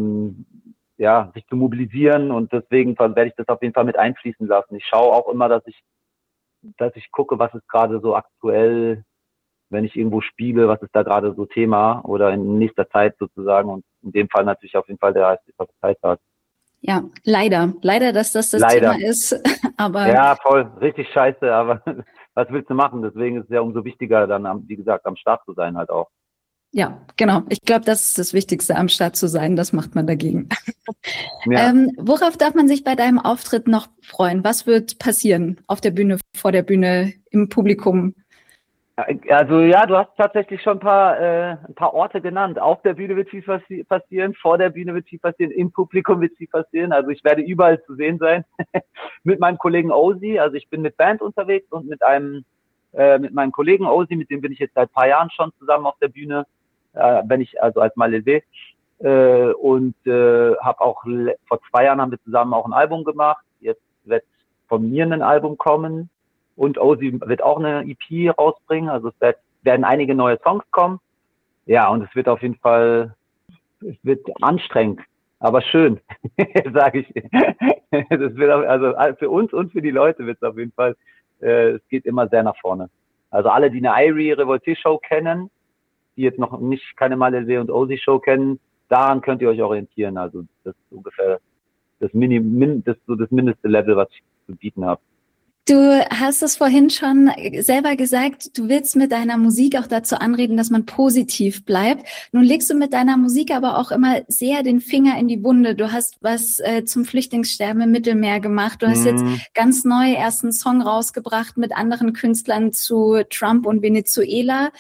sich zu mobilisieren, und deswegen werde ich das auf jeden Fall mit einfließen lassen. Ich schaue auch immer, dass ich gucke, was ist gerade so aktuell, wenn ich irgendwo spiele, was ist da gerade so Thema oder in nächster Zeit sozusagen, und in dem Fall natürlich auf jeden Fall der AfD-Parteitag. Ja, leider, dass das Thema ist, aber... Ja, voll, richtig scheiße, aber was willst du machen? Deswegen ist es ja umso wichtiger, dann, wie gesagt, am Start zu sein halt auch. Ja, genau. Ich glaube, das ist das Wichtigste, am Start zu sein. Das macht man dagegen. Ja. Worauf darf man sich bei deinem Auftritt noch freuen? Was wird passieren auf der Bühne, vor der Bühne, im Publikum? Also ja, du hast tatsächlich schon ein paar Orte genannt. Auf der Bühne wird viel passieren, vor der Bühne wird viel passieren, im Publikum wird viel passieren. Also ich werde überall zu sehen sein. Mit meinem Kollegen Ozzy, also ich bin mit Band unterwegs und mit meinem Kollegen Ozzy, mit dem bin ich jetzt seit ein paar Jahren schon zusammen auf der Bühne, wenn ich also als Malelwe. Und habe auch vor 2 Jahren haben wir zusammen auch ein Album gemacht. Jetzt wird von mir ein Album kommen. Und Ozzy wird auch eine EP rausbringen. Also es werden einige neue Songs kommen. Ja, und es wird auf jeden Fall, es wird anstrengend, aber schön, sage ich. Das wird also für uns und für die Leute wird es auf jeden Fall, es geht immer sehr nach vorne. Also alle, die eine Irie Revolté Show kennen, die jetzt noch nicht keine Malelwe und Ozzy Show kennen, daran könnt ihr euch orientieren. Also das ist ungefähr das mindeste Level, was ich zu bieten habe. Du hast es vorhin schon selber gesagt, du willst mit deiner Musik auch dazu anreden, dass man positiv bleibt. Nun legst du mit deiner Musik aber auch immer sehr den Finger in die Wunde. Du hast was zum Flüchtlingssterben im Mittelmeer gemacht. Du hast jetzt ganz neu erst einen Song rausgebracht mit anderen Künstlern zu Trump und Venezuela.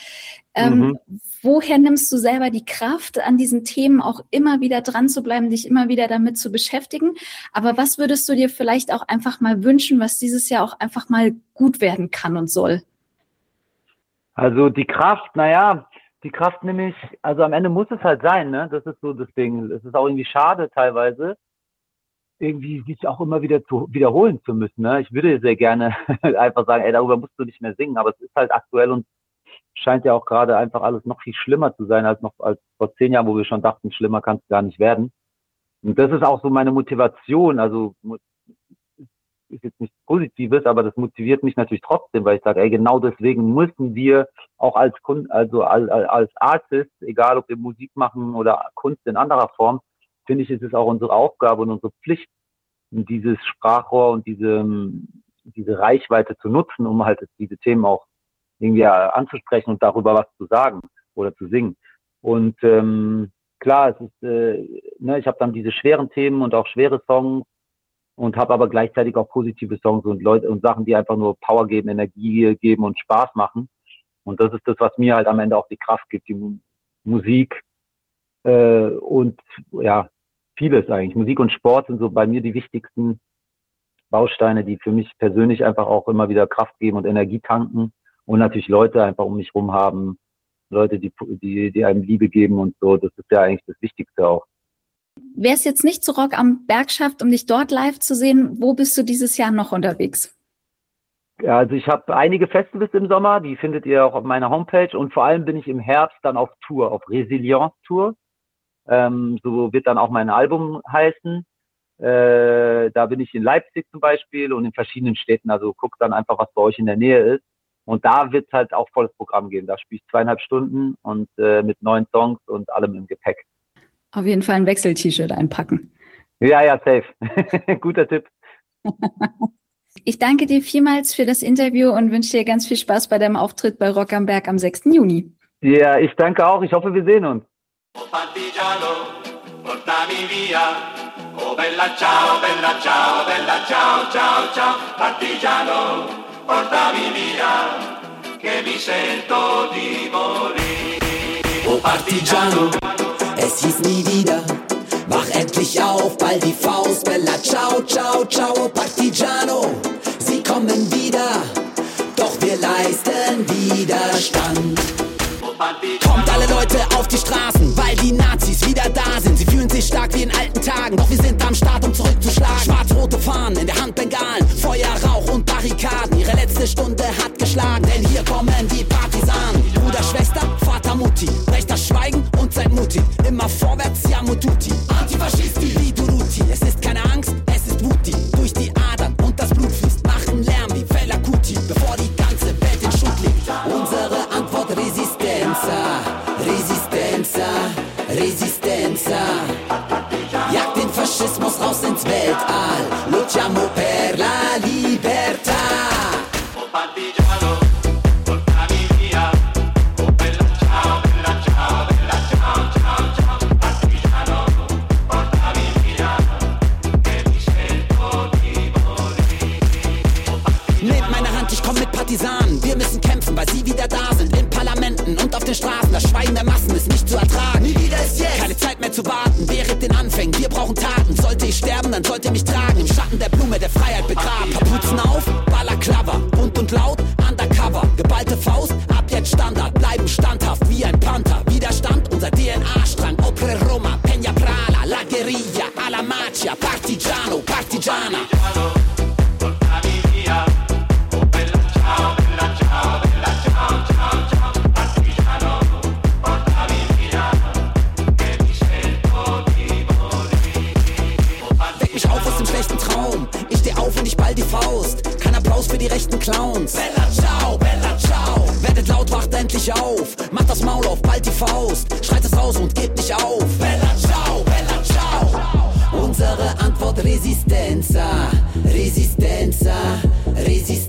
Woher nimmst du selber die Kraft, an diesen Themen auch immer wieder dran zu bleiben, dich immer wieder damit zu beschäftigen? Aber was würdest du dir vielleicht auch einfach mal wünschen, was dieses Jahr auch einfach mal gut werden kann und soll? Also die Kraft nehme ich, also am Ende muss es halt sein, ne? Das ist so das Ding. Es ist auch irgendwie schade teilweise, irgendwie sich auch immer wieder wiederholen zu müssen, ne? Ich würde sehr gerne einfach sagen, ey, darüber musst du nicht mehr singen, aber es ist halt aktuell und scheint ja auch gerade einfach alles noch viel schlimmer zu sein als vor 10 Jahren, wo wir schon dachten, schlimmer kann es gar nicht werden. Und das ist auch so meine Motivation. Also ist jetzt nichts Positives, aber das motiviert mich natürlich trotzdem, weil ich sage, ey, genau deswegen müssen wir auch als als Artist, egal ob wir Musik machen oder Kunst in anderer Form, finde ich, ist es auch unsere Aufgabe und unsere Pflicht, dieses Sprachrohr und diese Reichweite zu nutzen, um halt diese Themen auch irgendwie anzusprechen und darüber was zu sagen oder zu singen. Und klar, es ist, ich habe dann diese schweren Themen und auch schwere Songs und habe aber gleichzeitig auch positive Songs und Leute und Sachen, die einfach nur Power geben, Energie geben und Spaß machen. Und das ist das, was mir halt am Ende auch die Kraft gibt, die Musik und ja, vieles eigentlich. Musik und Sport sind so bei mir die wichtigsten Bausteine, die für mich persönlich einfach auch immer wieder Kraft geben und Energie tanken. Und natürlich Leute einfach um mich rum haben, Leute, die einem Liebe geben und so. Das ist ja eigentlich das Wichtigste auch. Wer es jetzt nicht zu Rock am Berg schafft, um dich dort live zu sehen, wo bist du dieses Jahr noch unterwegs? Ja, also ich habe einige Festivals im Sommer, die findet ihr auch auf meiner Homepage. Und vor allem bin ich im Herbst dann auf Tour, auf Resilience-Tour. So wird dann auch mein Album heißen. Da bin ich in Leipzig zum Beispiel und in verschiedenen Städten. Also guckt dann einfach, was bei euch in der Nähe ist. Und da wird es halt auch volles Programm geben. Da spiele ich 2,5 Stunden und mit 9 Songs und allem im Gepäck. Auf jeden Fall ein Wechsel-T-Shirt einpacken. Ja, safe. Guter Tipp. Ich danke dir vielmals für das Interview und wünsche dir ganz viel Spaß bei deinem Auftritt bei Rock am Berg am 6. Juni. Ja, ich danke auch. Ich hoffe, wir sehen uns. Oh partigiano, portami via. Oh bella ciao, bella ciao, ciao, ciao. Partigiano, portami via, che mi sento di morire. Oh Partigiano, es hieß nie wieder, wach endlich auf, bald die Faust, bella ciao, ciao, ciao. Oh Partigiano, sie kommen wieder, doch wir leisten Widerstand. Kommt alle Leute auf die Straßen, weil die Nazis wieder da sind. Sie fühlen sich stark wie in alten Tagen, doch wir sind am Start, um zurückzuschlagen. Schwarz-rote Fahnen, in der Hand Bengalen, Feuer, Rauch und Barrikaden. Ihre letzte Stunde hat geschlagen, denn hier kommen die Partisanen. Bruder, Schwester, Vater, Mutti, brecht das Schweigen und seid mutig. Immer vorwärts, siamo tutti. Antifaschisti, wie Duruti. Es ist keine Angst, es ist Wuti. Durch die Adern und das Blut fließt, machen Lärm wie Fela Kuti, bevor die ganze Welt in Schutt liegt. Unsere Antwort Resistenza, Resistenza, Resistenza. Jagt den Faschismus raus ins Weltall. Luttiamo per la libertà. Oh partigiano, portami via. Oh bella ciao, nicht zu ertragen. Nie wieder ist jetzt. Keine Zeit mehr zu warten, während den Anfängen. Wir brauchen Taten. Sollte ich sterben, dann sollte mich tragen. Im Schatten der Blume der Freiheit begraben. Kapuzen auf, Ballerklava. Bunt und laut, undercover. Geballte Faust, ab jetzt Standard. Bleiben standhaft wie ein Panther. Widerstand, unser DNA-Strang. Opre Roma, Peña Prala, La Guerilla, Alla Mafia, Partigiano, Partigiana. Weck mich auf aus dem schlechten Traum. Ich steh auf und ich ball die Faust. Kein Applaus für die rechten Clowns. Bella ciao, bella ciao. Werdet laut, wacht endlich auf. Macht das Maul auf, ballt die Faust. Schreit es raus und gebt nicht auf. Bella ciao, bella ciao. Unsere Antwort Resistenza, Resistenza, Resistenza.